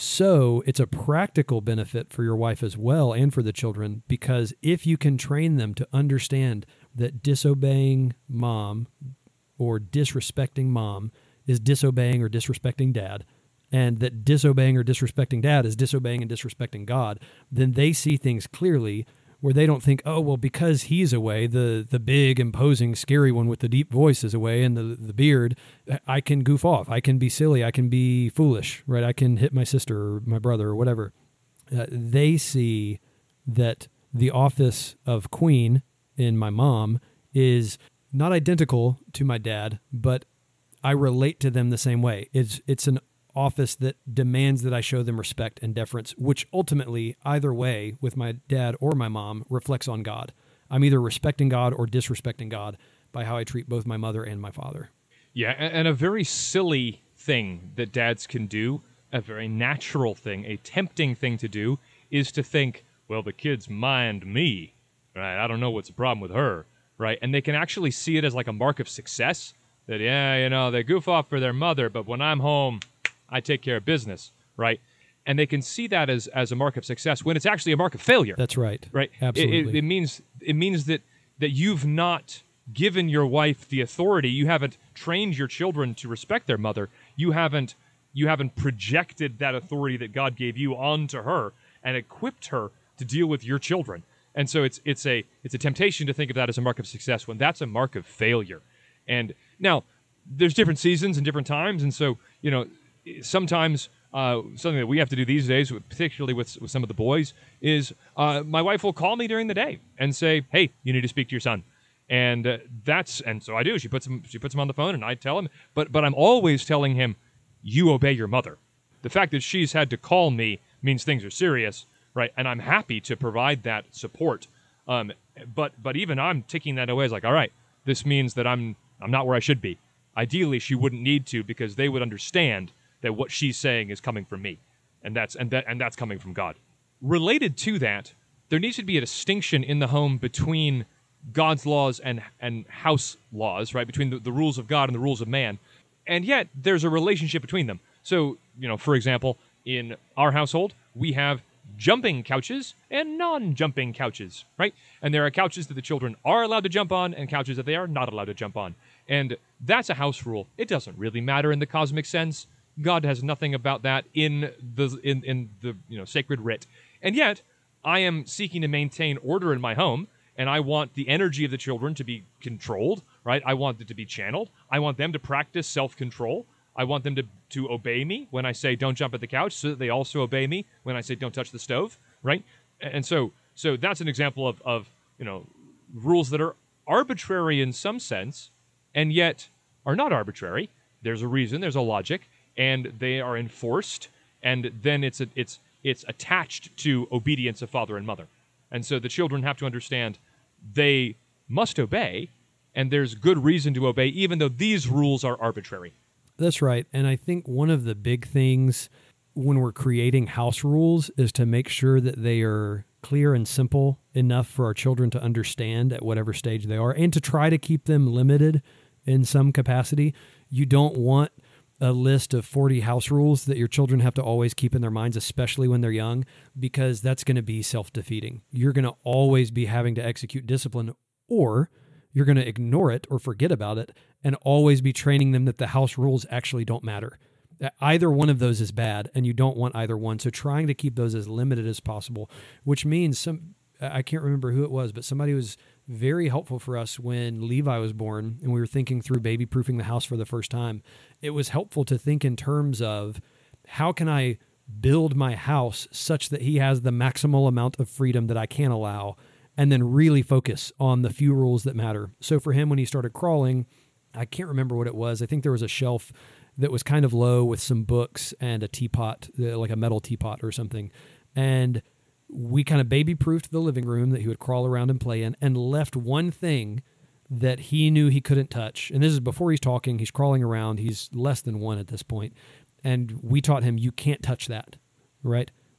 so it's a practical benefit for your wife as well and for the children, because if you can train them to understand that disobeying mom or disrespecting mom is disobeying or disrespecting dad, and that disobeying or disrespecting dad is disobeying and disrespecting God, then they see things clearly where they don't think, oh, well, because he's away, the the big, imposing, scary one with the deep voice is away and the, the beard, I can goof off. I can be silly. I can be foolish, right? I can hit my sister or my brother or whatever. Uh, they see that the office of queen in my mom is not identical to my dad, but I relate to them the same way. It's it's an office that demands that I show them respect and deference, which ultimately, either way, with my dad or my mom, reflects on God. I'm either respecting God or disrespecting God by how I treat both my mother and my father. Yeah, and a very silly thing that dads can do, a very natural thing, a tempting thing to do, is to think, well, the kids mind me, right? I don't know what's the problem with her, right? And they can actually see it as like a mark of success, that, yeah, you know, they goof off for their mother, but when I'm home, I take care of business, right? And they can see that as, as a mark of success when it's actually a mark of failure. That's right. Right? Absolutely. It, it, it means it means that that you've not given your wife the authority. You haven't trained your children to respect their mother. You haven't you haven't projected that authority that God gave you onto her and equipped her to deal with your children. And so it's it's a it's a temptation to think of that as a mark of success when that's a mark of failure. And now there's different seasons and different times, and so, you know, sometimes uh, something that we have to do these days, particularly with, with some of the boys, is uh, my wife will call me during the day and say, "Hey, you need to speak to your son," and uh, that's and so I do. She puts him she puts him on the phone, and I tell him. But but I'm always telling him, "You obey your mother." The fact that she's had to call me means things are serious, right? And I'm happy to provide that support. Um, but but even I'm taking that away as like, all right, this means that I'm I'm not where I should be. Ideally, she wouldn't need to, because they would understand that what she's saying is coming from me, and that's and that and that's coming from God. Related to that, there needs to be a distinction in the home between God's laws and and house laws, right? Between the, the rules of God and the rules of man, and yet there's a relationship between them. So, you know, for example, in our household, we have jumping couches and non-jumping couches, right? And there are couches that the children are allowed to jump on and couches that they are not allowed to jump on. And that's a house rule. It doesn't really matter in the cosmic sense. God has nothing about that in the in, in the you know sacred writ. And yet, I am seeking to maintain order in my home, and I want the energy of the children to be controlled, right? I want it to be channeled. I want them to practice self-control. I want them to, to obey me when I say don't jump at the couch, so that they also obey me when I say don't touch the stove, right? And so so that's an example of, of you know rules that are arbitrary in some sense, and yet are not arbitrary. There's a reason, there's a logic, and they are enforced, and then it's a, it's it's attached to obedience of father and mother. And so the children have to understand they must obey, and there's good reason to obey, even though these rules are arbitrary. That's right. And I think one of the big things when we're creating house rules is to make sure that they are clear and simple enough for our children to understand at whatever stage they are, and to try to keep them limited in some capacity. You don't want a list of forty house rules that your children have to always keep in their minds, especially when they're young, because that's going to be self-defeating. You're going to always be having to execute discipline, or you're going to ignore it or forget about it and always be training them that the house rules actually don't matter. Either one of those is bad, and you don't want either one. So trying to keep those as limited as possible, which means some, I can't remember who it was, but somebody was very helpful for us when Levi was born and we were thinking through baby-proofing the house for the first time. It was helpful to think in terms of how can I build my house such that he has the maximal amount of freedom that I can allow, and then really focus on the few rules that matter. So for him, when he started crawling, I can't remember what it was. I think there was a shelf that was kind of low with some books and a teapot, like a metal teapot or something. And we kind of baby-proofed the living room that he would crawl around and play in, and left one thing that he knew he couldn't touch. And this is before he's talking. He's crawling around. He's less than one at this point. And we taught him, you can't touch that, right?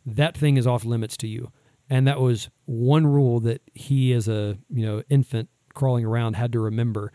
that thing is off limits to you. And that was one rule that he, as a you know infant crawling around, had to remember.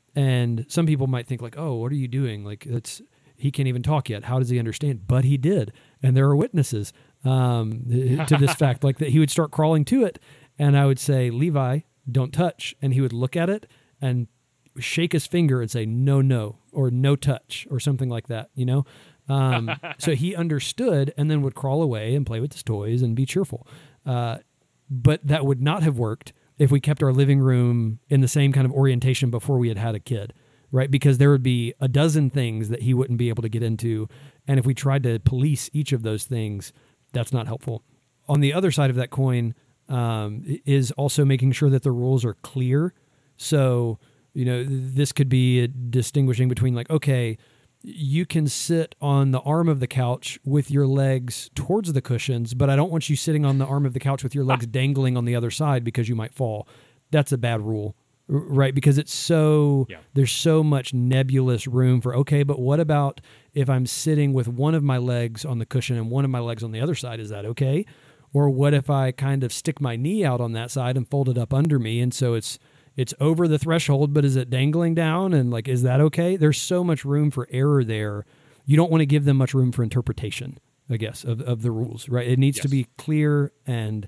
And some people might think like, oh, what are you doing? Like, it's he can't even talk yet. How does he understand? But he did. And there are witnesses um, to this fact, like that he would start crawling to it. And I would say, Levi, don't touch. And he would look at it and shake his finger and say, no, no, or no touch, or something like that, you know? Um, so he understood and then would crawl away and play with his toys and be cheerful. Uh, but that would not have worked if we kept our living room in the same kind of orientation before we had had a kid, right? Because there would be a dozen things that he wouldn't be able to get into. And if we tried to police each of those things, that's not helpful. On the other side of that coin um, is also making sure that the rules are clear. So, you know, this could be distinguishing between like, okay, you can sit on the arm of the couch with your legs towards the cushions, but I don't want you sitting on the arm of the couch with your legs dangling on the other side because you might fall. That's a bad rule, right? Because it's so, yeah. there's so much nebulous room for, okay, but what about if I'm sitting with one of my legs on the cushion and one of my legs on the other side? Is that okay? Or what if I kind of stick my knee out on that side and fold it up under me? And so it's, It's over the threshold, but is it dangling down? And like, is that okay? There's so much room for error there. You don't want to give them much room for interpretation, I guess, of, of the rules, right? It needs yes. to be clear, and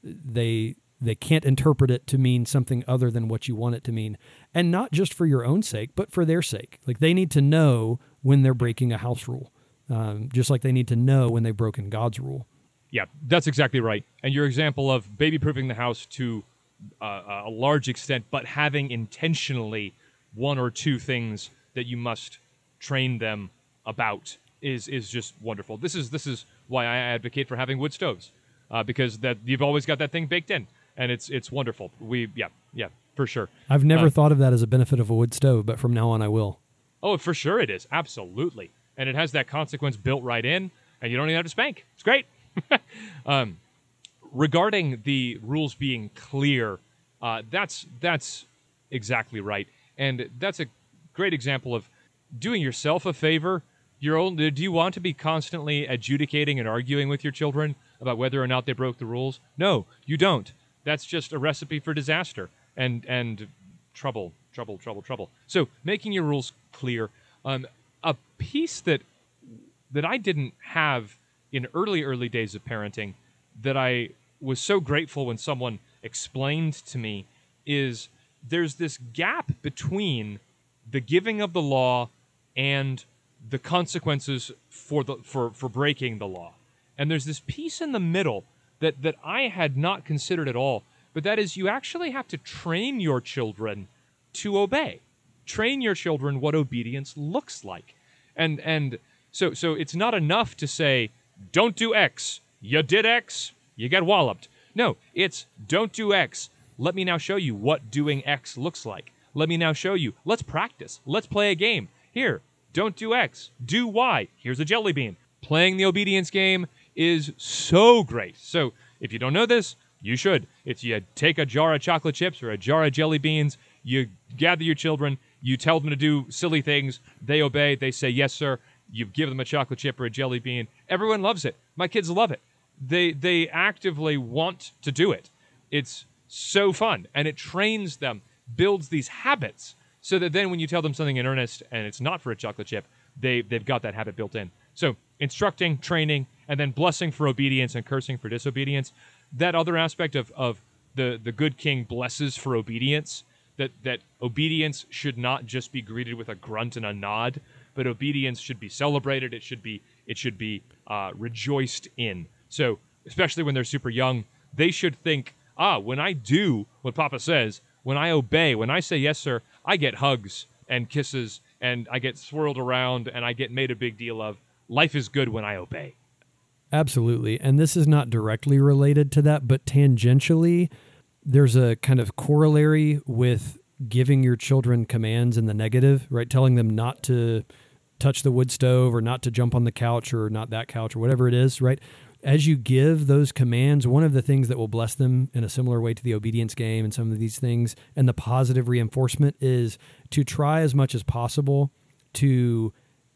they they can't interpret it to mean something other than what you want it to mean. And not just for your own sake, but for their sake. Like, they need to know when they're breaking a house rule, um, just like they need to know when they've broken God's rule. Yeah, that's exactly right. And your example of baby-proofing the house to Uh, a large extent, but having intentionally one or two things that you must train them about is is just wonderful. This is this is why I advocate for having wood stoves, uh, because that you've always got that thing baked in, and it's it's wonderful. We yeah yeah for sure. I've never uh, thought of that as a benefit of a wood stove, but from now on I will. Oh, for sure it is, absolutely, and it has that consequence built right in, and you don't even have to spank. It's great. um, Regarding the rules being clear, uh, that's that's exactly right, and that's a great example of doing yourself a favor. Your own, do you want to be constantly adjudicating and arguing with your children about whether or not they broke the rules? No, you don't. That's just a recipe for disaster and and trouble, trouble, trouble, trouble. So making your rules clear. Um, a piece that that I didn't have in early early days of parenting that I was so grateful when someone explained to me is there's this gap between the giving of the law and the consequences for the for, for breaking the law. And there's this piece in the middle that, that I had not considered at all, but that is you actually have to train your children to obey. Train your children what obedience looks like. And and so so it's not enough to say, don't do X. You did X, you get walloped. No, it's don't do X. Let me now show you what doing X looks like. Let me now show you. Let's practice. Let's play a game. Here, don't do X. Do Y. Here's a jelly bean. Playing the obedience game is so great. So if you don't know this, you should. It's you take a jar of chocolate chips or a jar of jelly beans, you gather your children, you tell them to do silly things, they obey, they say, yes, sir. You give them a chocolate chip or a jelly bean. Everyone loves it. My kids love it. They they actively want to do it. It's so fun, and it trains them, builds these habits, so that then when you tell them something in earnest and it's not for a chocolate chip, they, they've got that habit built in. So instructing, training, and then blessing for obedience and cursing for disobedience. That other aspect of, of the, the good king blesses for obedience, that, that obedience should not just be greeted with a grunt and a nod, but obedience should be celebrated. It should be it should be uh, rejoiced in. So, especially when they're super young, they should think, ah, when I do what Papa says, when I obey, when I say yes, sir, I get hugs and kisses, and I get swirled around, and I get made a big deal of. Life is good when I obey. Absolutely. And this is not directly related to that, but tangentially, there's a kind of corollary with giving your children commands in the negative, right? Telling them not to touch the wood stove or not to jump on the couch or not that couch or whatever it is, right? As you give those commands, one of the things that will bless them in a similar way to the obedience game and some of these things and the positive reinforcement is to try as much as possible to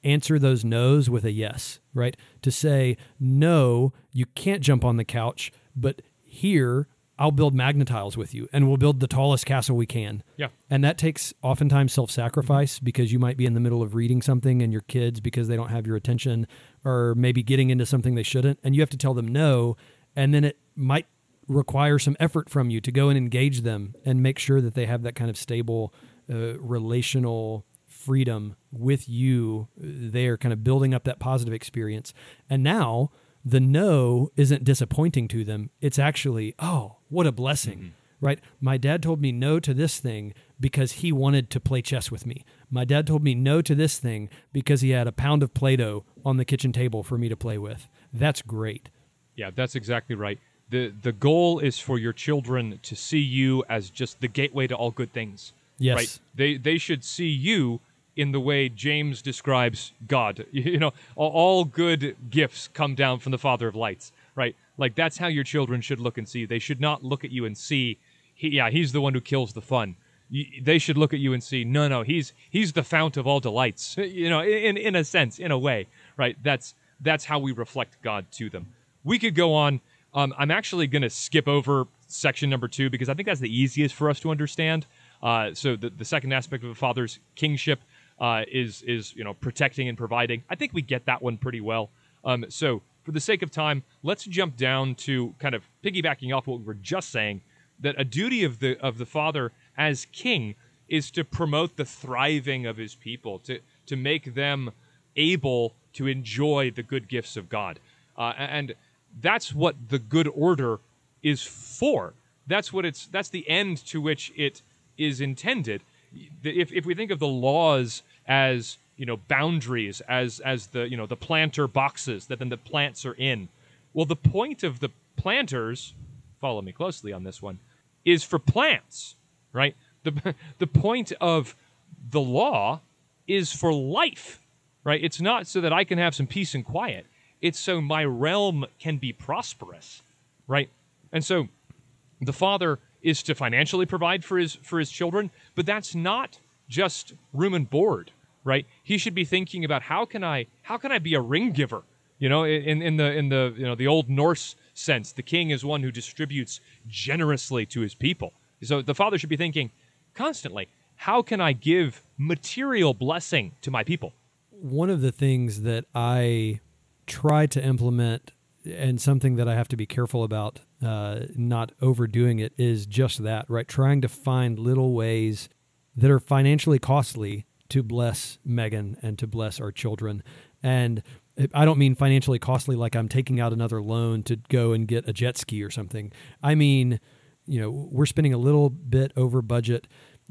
answer those no's with a yes, right? To say, no, you can't jump on the couch, but here, I'll build magnetiles with you, and we'll build the tallest castle we can. Yeah. And that takes oftentimes self-sacrifice, because you might be in the middle of reading something and your kids, because they don't have your attention, or maybe getting into something they shouldn't, and you have to tell them no, and then it might require some effort from you to go and engage them and make sure that they have that kind of stable uh, relational freedom with you. They're kind of building up that positive experience. And now the no isn't disappointing to them. It's actually, oh, what a blessing, mm-hmm. right? My dad told me no to this thing because he wanted to play chess with me. My dad told me no to this thing because he had a pound of Play-Doh on the kitchen table for me to play with. That's great. Yeah, that's exactly right. The the goal is for your children to see you as just the gateway to all good things. Yes. Right? They they should see you in the way James describes God. You know, all, all good gifts come down from the Father of lights, right? Like, that's how your children should look and see you. They should not look at you and see, he, yeah, he's the one who kills the fun. You, they should look at you and see, no, no, he's he's the fount of all delights. You know, in in a sense, in a way, right? That's that's how we reflect God to them. We could go on. Um, I'm actually going to skip over section number two because I think that's the easiest for us to understand. Uh, so the, the second aspect of the Father's kingship uh, is is you know protecting and providing. I think we get that one pretty well. Um, so for the sake of time, let's jump down to kind of piggybacking off what we were just saying, that a duty of the of the Father as king is to promote the thriving of his people, to to make them able to enjoy the good gifts of God, uh, and that's what the good order is for. That's what it's. That's the end to which it is intended. If if we think of the laws as you know boundaries, as as the you know the planter boxes that then the plants are in, well, the point of the planters, follow me closely on this one, is for plants, right? The the point of the law is for life, right? It's not so that I can have some peace and quiet. It's so my realm can be prosperous, right? And so the Father is to financially provide for his for his children, but that's not just room and board, right? He should be thinking about how can I how can I be a ring giver? You know, in in the in the you know the old Norse sense, the king is one who distributes generously to his people. So the Father should be thinking constantly, how can I give material blessing to my people? One of the things that I try to implement, and something that I have to be careful about uh, not overdoing it, is just that, right? Trying to find little ways that are financially costly to bless Megan and to bless our children. And I don't mean financially costly like I'm taking out another loan to go and get a jet ski or something. I mean, you know, we're spending a little bit over budget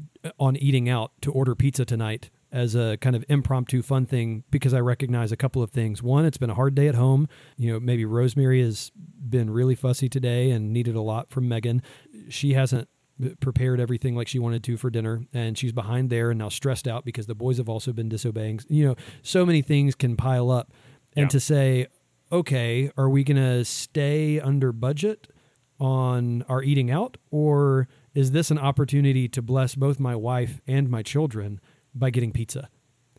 on eating out to order pizza tonight as a kind of impromptu fun thing, because I recognize a couple of things. One, it's been a hard day at home. You know, maybe Rosemary has been really fussy today and needed a lot from Megan. She hasn't prepared everything like she wanted to for dinner, and she's behind there and now stressed out because the boys have also been disobeying. You know, so many things can pile up. And yeah. to say, okay, are we going to stay under budget on our eating out, or is this an opportunity to bless both my wife and my children by getting pizza?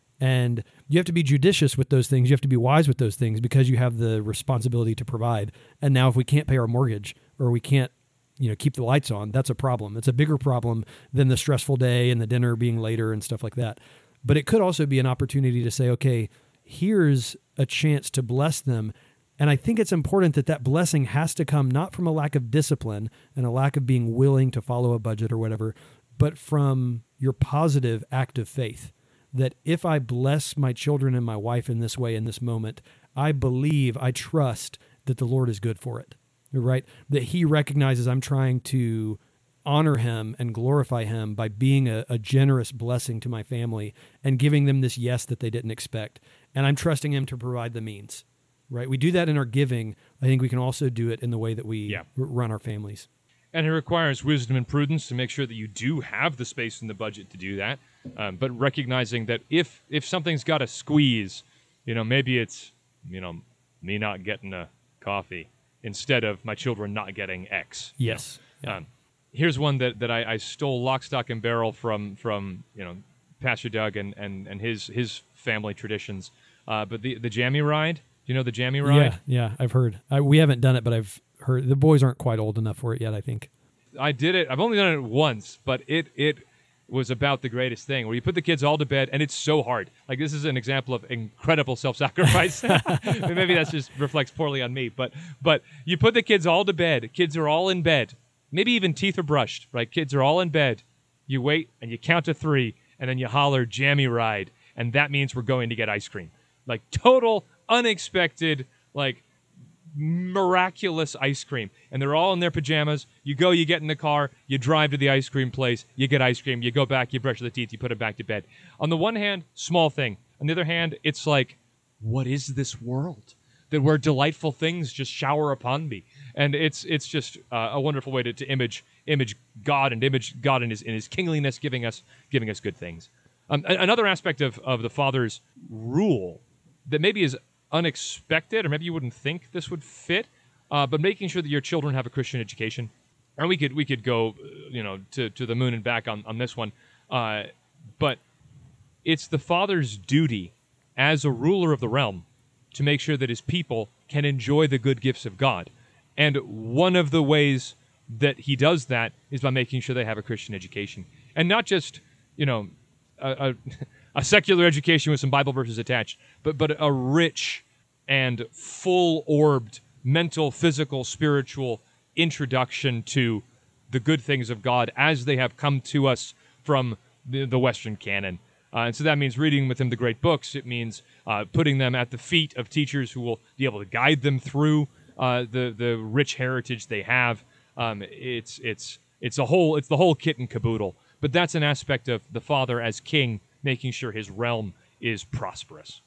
And you have to be judicious with those things. You have to be wise with those things because you have the responsibility to provide. And now if we can't pay our mortgage, or we can't, you know, keep the lights on, that's a problem. It's a bigger problem than the stressful day and the dinner being later and stuff like that. But it could also be an opportunity to say, okay, here's a chance to bless them. And I think it's important that that blessing has to come not from a lack of discipline and a lack of being willing to follow a budget or whatever, but from your positive act of faith. That if I bless my children and my wife in this way, in this moment, I believe, I trust that the Lord is good for it, right? That he recognizes I'm trying to honor him and glorify him by being a, a generous blessing to my family and giving them this yes that they didn't expect. And I'm trusting him to provide the means, right? We do that in our giving. I think we can also do it in the way that we yeah. r- run our families. And it requires wisdom and prudence to make sure that you do have the space in the budget to do that. Um, but recognizing that if if something's got a squeeze, you know, maybe it's, you know, me not getting a coffee instead of my children not getting X. Yes. You know? yeah. um, here's one that, that I, I stole lock, stock, and barrel from, from you know, Pastor Doug and, and, and his his family traditions. Uh, but the the jammy ride, do you know the jammy ride? Yeah, yeah, I've heard. I, we haven't done it, but I've heard. The boys aren't quite old enough for it yet, I think. I did it. I've only done it once, but it it was about the greatest thing, where you put the kids all to bed, and it's so hard. Like, this is an example of incredible self-sacrifice. Maybe that just reflects poorly on me, but but you put the kids all to bed. Kids are all in bed. Maybe even teeth are brushed, right? Kids are all in bed. You wait, and you count to three, and then you holler, jammy ride, and that means we're going to get ice cream. Like, total, unexpected, like, miraculous ice cream. And they're all in their pajamas. You go, you get in the car, you drive to the ice cream place, you get ice cream, you go back, you brush the teeth, you put it back to bed. On the one hand, small thing. On the other hand, it's like, what is this world? That where delightful things just shower upon me. And it's it's just uh, a wonderful way to, to image image God and image God in his in his kingliness, giving us giving us good things. Um, a- another aspect of, of the Father's rule that maybe is unexpected, or maybe you wouldn't think this would fit, uh, but making sure that your children have a Christian education. And we could we could go, you know, to, to the moon and back on, on this one, uh, but it's the Father's duty as a ruler of the realm to make sure that his people can enjoy the good gifts of God. And one of the ways that he does that is by making sure they have a Christian education, and not just, you know, a, a a secular education with some Bible verses attached, but but a rich and full-orbed mental, physical, spiritual introduction to the good things of God as they have come to us from the, the Western canon. Uh, and so that means reading with them the great books. It means uh, putting them at the feet of teachers who will be able to guide them through uh, the the rich heritage they have. Um, it's it's it's a whole it's the whole kit and caboodle. But that's an aspect of the Father as King, making sure his realm is prosperous.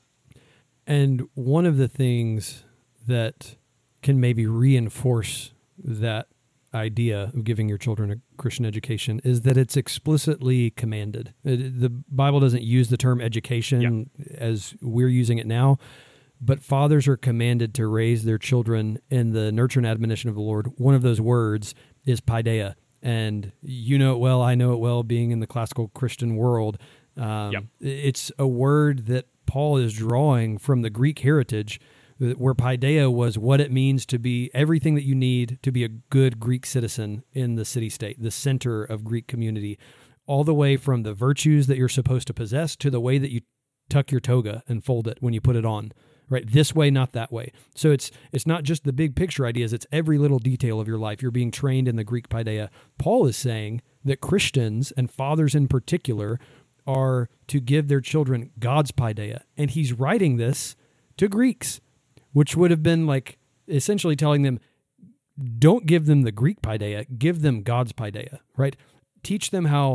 And one of the things that can maybe reinforce that idea of giving your children a Christian education is that it's explicitly commanded. It, the Bible doesn't use the term education yeah. as we're using it now, but fathers are commanded to raise their children in the nurture and admonition of the Lord. One of those words is paideia. And you know it well, I know it well, being in the classical Christian world. Um, yep. It's a word that Paul is drawing from the Greek heritage, where paideia was what it means to be everything that you need to be a good Greek citizen in the city-state, the center of Greek community, all the way from the virtues that you're supposed to possess to the way that you tuck your toga and fold it when you put it on. Right, this way, not that way. So it's it's not just the big picture ideas, it's every little detail of your life. You're being trained in the Greek paideia. Paul is saying that Christians, and fathers in particular, are to give their children God's paideia. And he's writing this to Greeks, which would have been like essentially telling them, don't give them the Greek paideia, give them God's paideia, right? Teach them how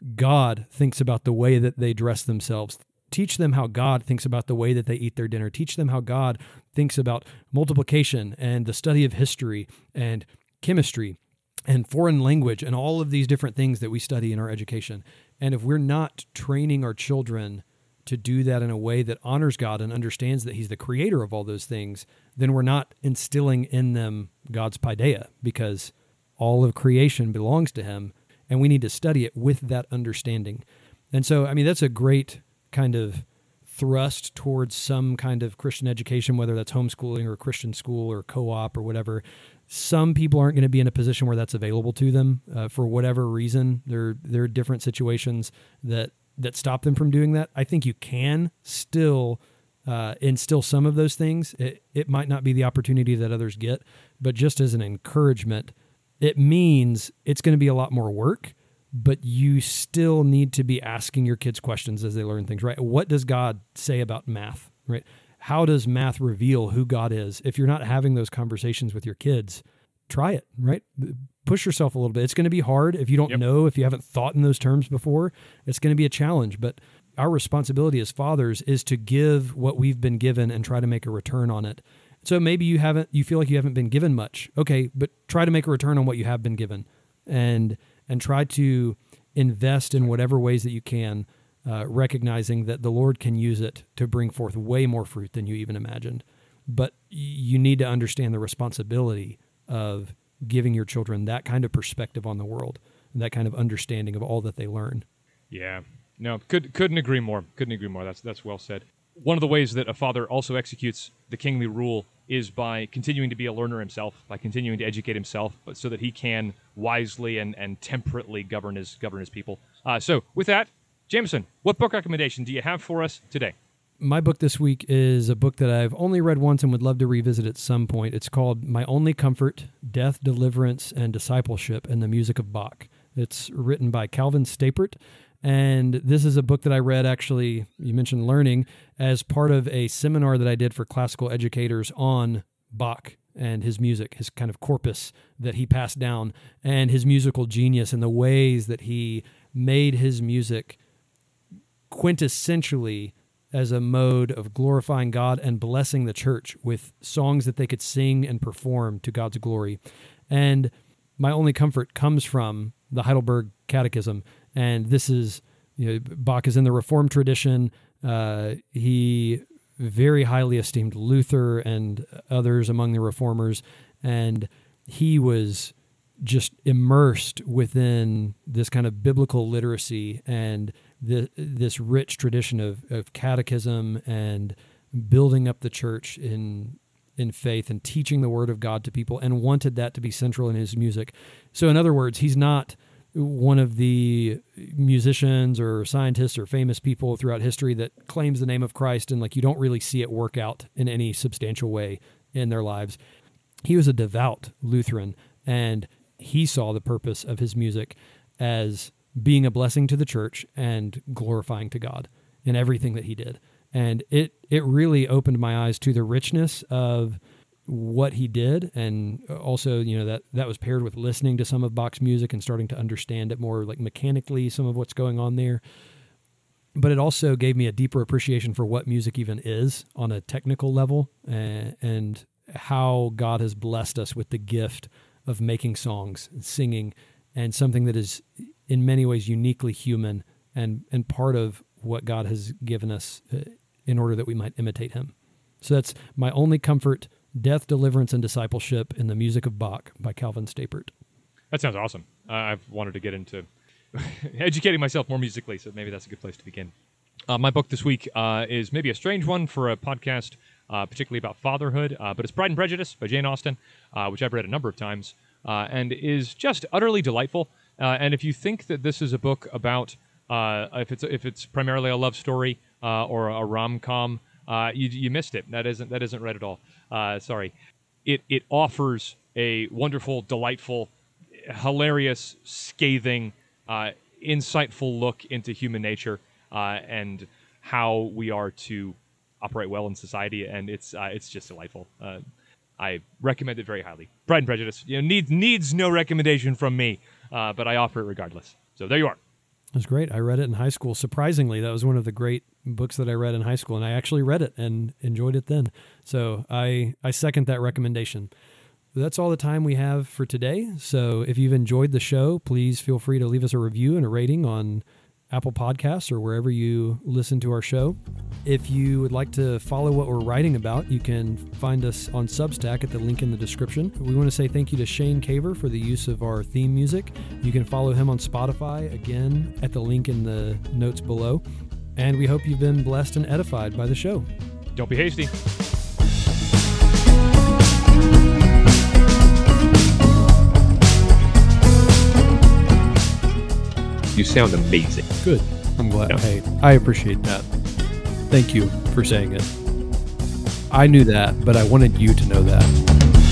God thinks about the way that they dress themselves. Teach them how God thinks about the way that they eat their dinner. Teach them how God thinks about multiplication and the study of history and chemistry and foreign language and all of these different things that we study in our education. And if we're not training our children to do that in a way that honors God and understands that he's the creator of all those things, then we're not instilling in them God's paideia, because all of creation belongs to him, and we need to study it with that understanding. And so, I mean, that's a great kind of thrust towards some kind of Christian education, whether that's homeschooling or Christian school or co-op or whatever. Some people aren't going to be in a position where that's available to them uh, for whatever reason. There, there are different situations that, that stop them from doing that. I think you can still uh, instill some of those things. It, it might not be the opportunity that others get, but just as an encouragement, it means it's going to be a lot more work, but you still need to be asking your kids questions as they learn things, right? What does God say about math, right? How does math reveal who God is? If you're not having those conversations with your kids, try it, right? Push yourself a little bit. It's going to be hard if you don't yep. know, if you haven't thought in those terms before. It's going to be a challenge, but our responsibility as fathers is to give what we've been given and try to make a return on it. So maybe you haven't, you feel like you haven't been given much. Okay, but try to make a return on what you have been given. And and try to invest in whatever ways that you can, uh, recognizing that the Lord can use it to bring forth way more fruit than you even imagined. But you need to understand the responsibility of giving your children that kind of perspective on the world and that kind of understanding of all that they learn. Yeah. No, could, couldn't agree more. Couldn't agree more. That's that's well said. one of the ways that a father also executes the kingly rule is by continuing to be a learner himself, by continuing to educate himself, but so that he can wisely and, and temperately govern his govern his people. Uh, so, with that, Jameson, what book recommendation do you have for us today? My book this week is a book that I've only read once and would love to revisit at some point. It's called My Only Comfort, Death, Deliverance, and Discipleship in the Music of Bach. It's written by Calvin Stapert, and this is a book that I read, actually, you mentioned learning, as part of a seminar that I did for classical educators on Bach and his music, his kind of corpus that he passed down, and his musical genius and the ways that he made his music quintessentially as a mode of glorifying God and blessing the church with songs that they could sing and perform to God's glory. And My Only Comfort comes from the Heidelberg Catechism, and this is, you know, Bach is in the Reformed tradition. Uh, he very highly esteemed Luther and others among the Reformers, and he was just immersed within this kind of biblical literacy and the, this rich tradition of, of catechism and building up the church in in faith and teaching the word of God to people, and wanted that to be central in his music. So in other words, he's not one of the musicians or scientists or famous people throughout history that claims the name of Christ and like you don't really see it work out in any substantial way in their lives. He was a devout Lutheran, and he saw the purpose of his music as being a blessing to the church and glorifying to God in everything that he did. And it it really opened my eyes to the richness of what he did, and also, you know, that that was paired with listening to some of Bach's music and starting to understand it more like mechanically, some of what's going on there. But it also gave me a deeper appreciation for what music even is on a technical level, and, and how God has blessed us with the gift of making songs, singing, and something that is in many ways uniquely human and, and part of what God has given us uh, in order that we might imitate him. So that's My Only Comfort, Death, Deliverance, and Discipleship in the Music of Bach by Calvin Stapert. That sounds awesome. Uh, I've wanted to get into educating myself more musically, so maybe that's a good place to begin. Uh, my book this week uh, is maybe a strange one for a podcast, uh, particularly about fatherhood, uh, but it's Pride and Prejudice by Jane Austen, uh, which I've read a number of times, uh, and is just utterly delightful. Uh, and if you think that this is a book about, uh, if it's if it's primarily a love story uh, or a rom-com, uh, you, you missed it. That isn't that isn't read at all. Uh, sorry. It it offers a wonderful, delightful, hilarious, scathing, uh, insightful look into human nature uh, and how we are to operate well in society, and it's uh, it's just delightful. Uh, I recommend it very highly. Pride and Prejudice, you know, needs needs no recommendation from me, uh, but I offer it regardless. So there you are. That's great. I read it in high school. Surprisingly, that was one of the great books that I read in high school, and I actually read it and enjoyed it then. So I, I second that recommendation. That's all the time we have for today. So if you've enjoyed the show, please feel free to leave us a review and a rating on Apple Podcasts or wherever you listen to our show. If you would like to follow what we're writing about, you can find us on Substack at the link in the description. We want to say thank you to Shane Caver for the use of our theme music. You can follow him on Spotify, again, at the link in the notes below. And we hope you've been blessed and edified by the show. Don't be hasty. You sound amazing. Good. I'm glad. Yeah. Hey, I appreciate that. Thank you for saying it. I knew that, but I wanted you to know that.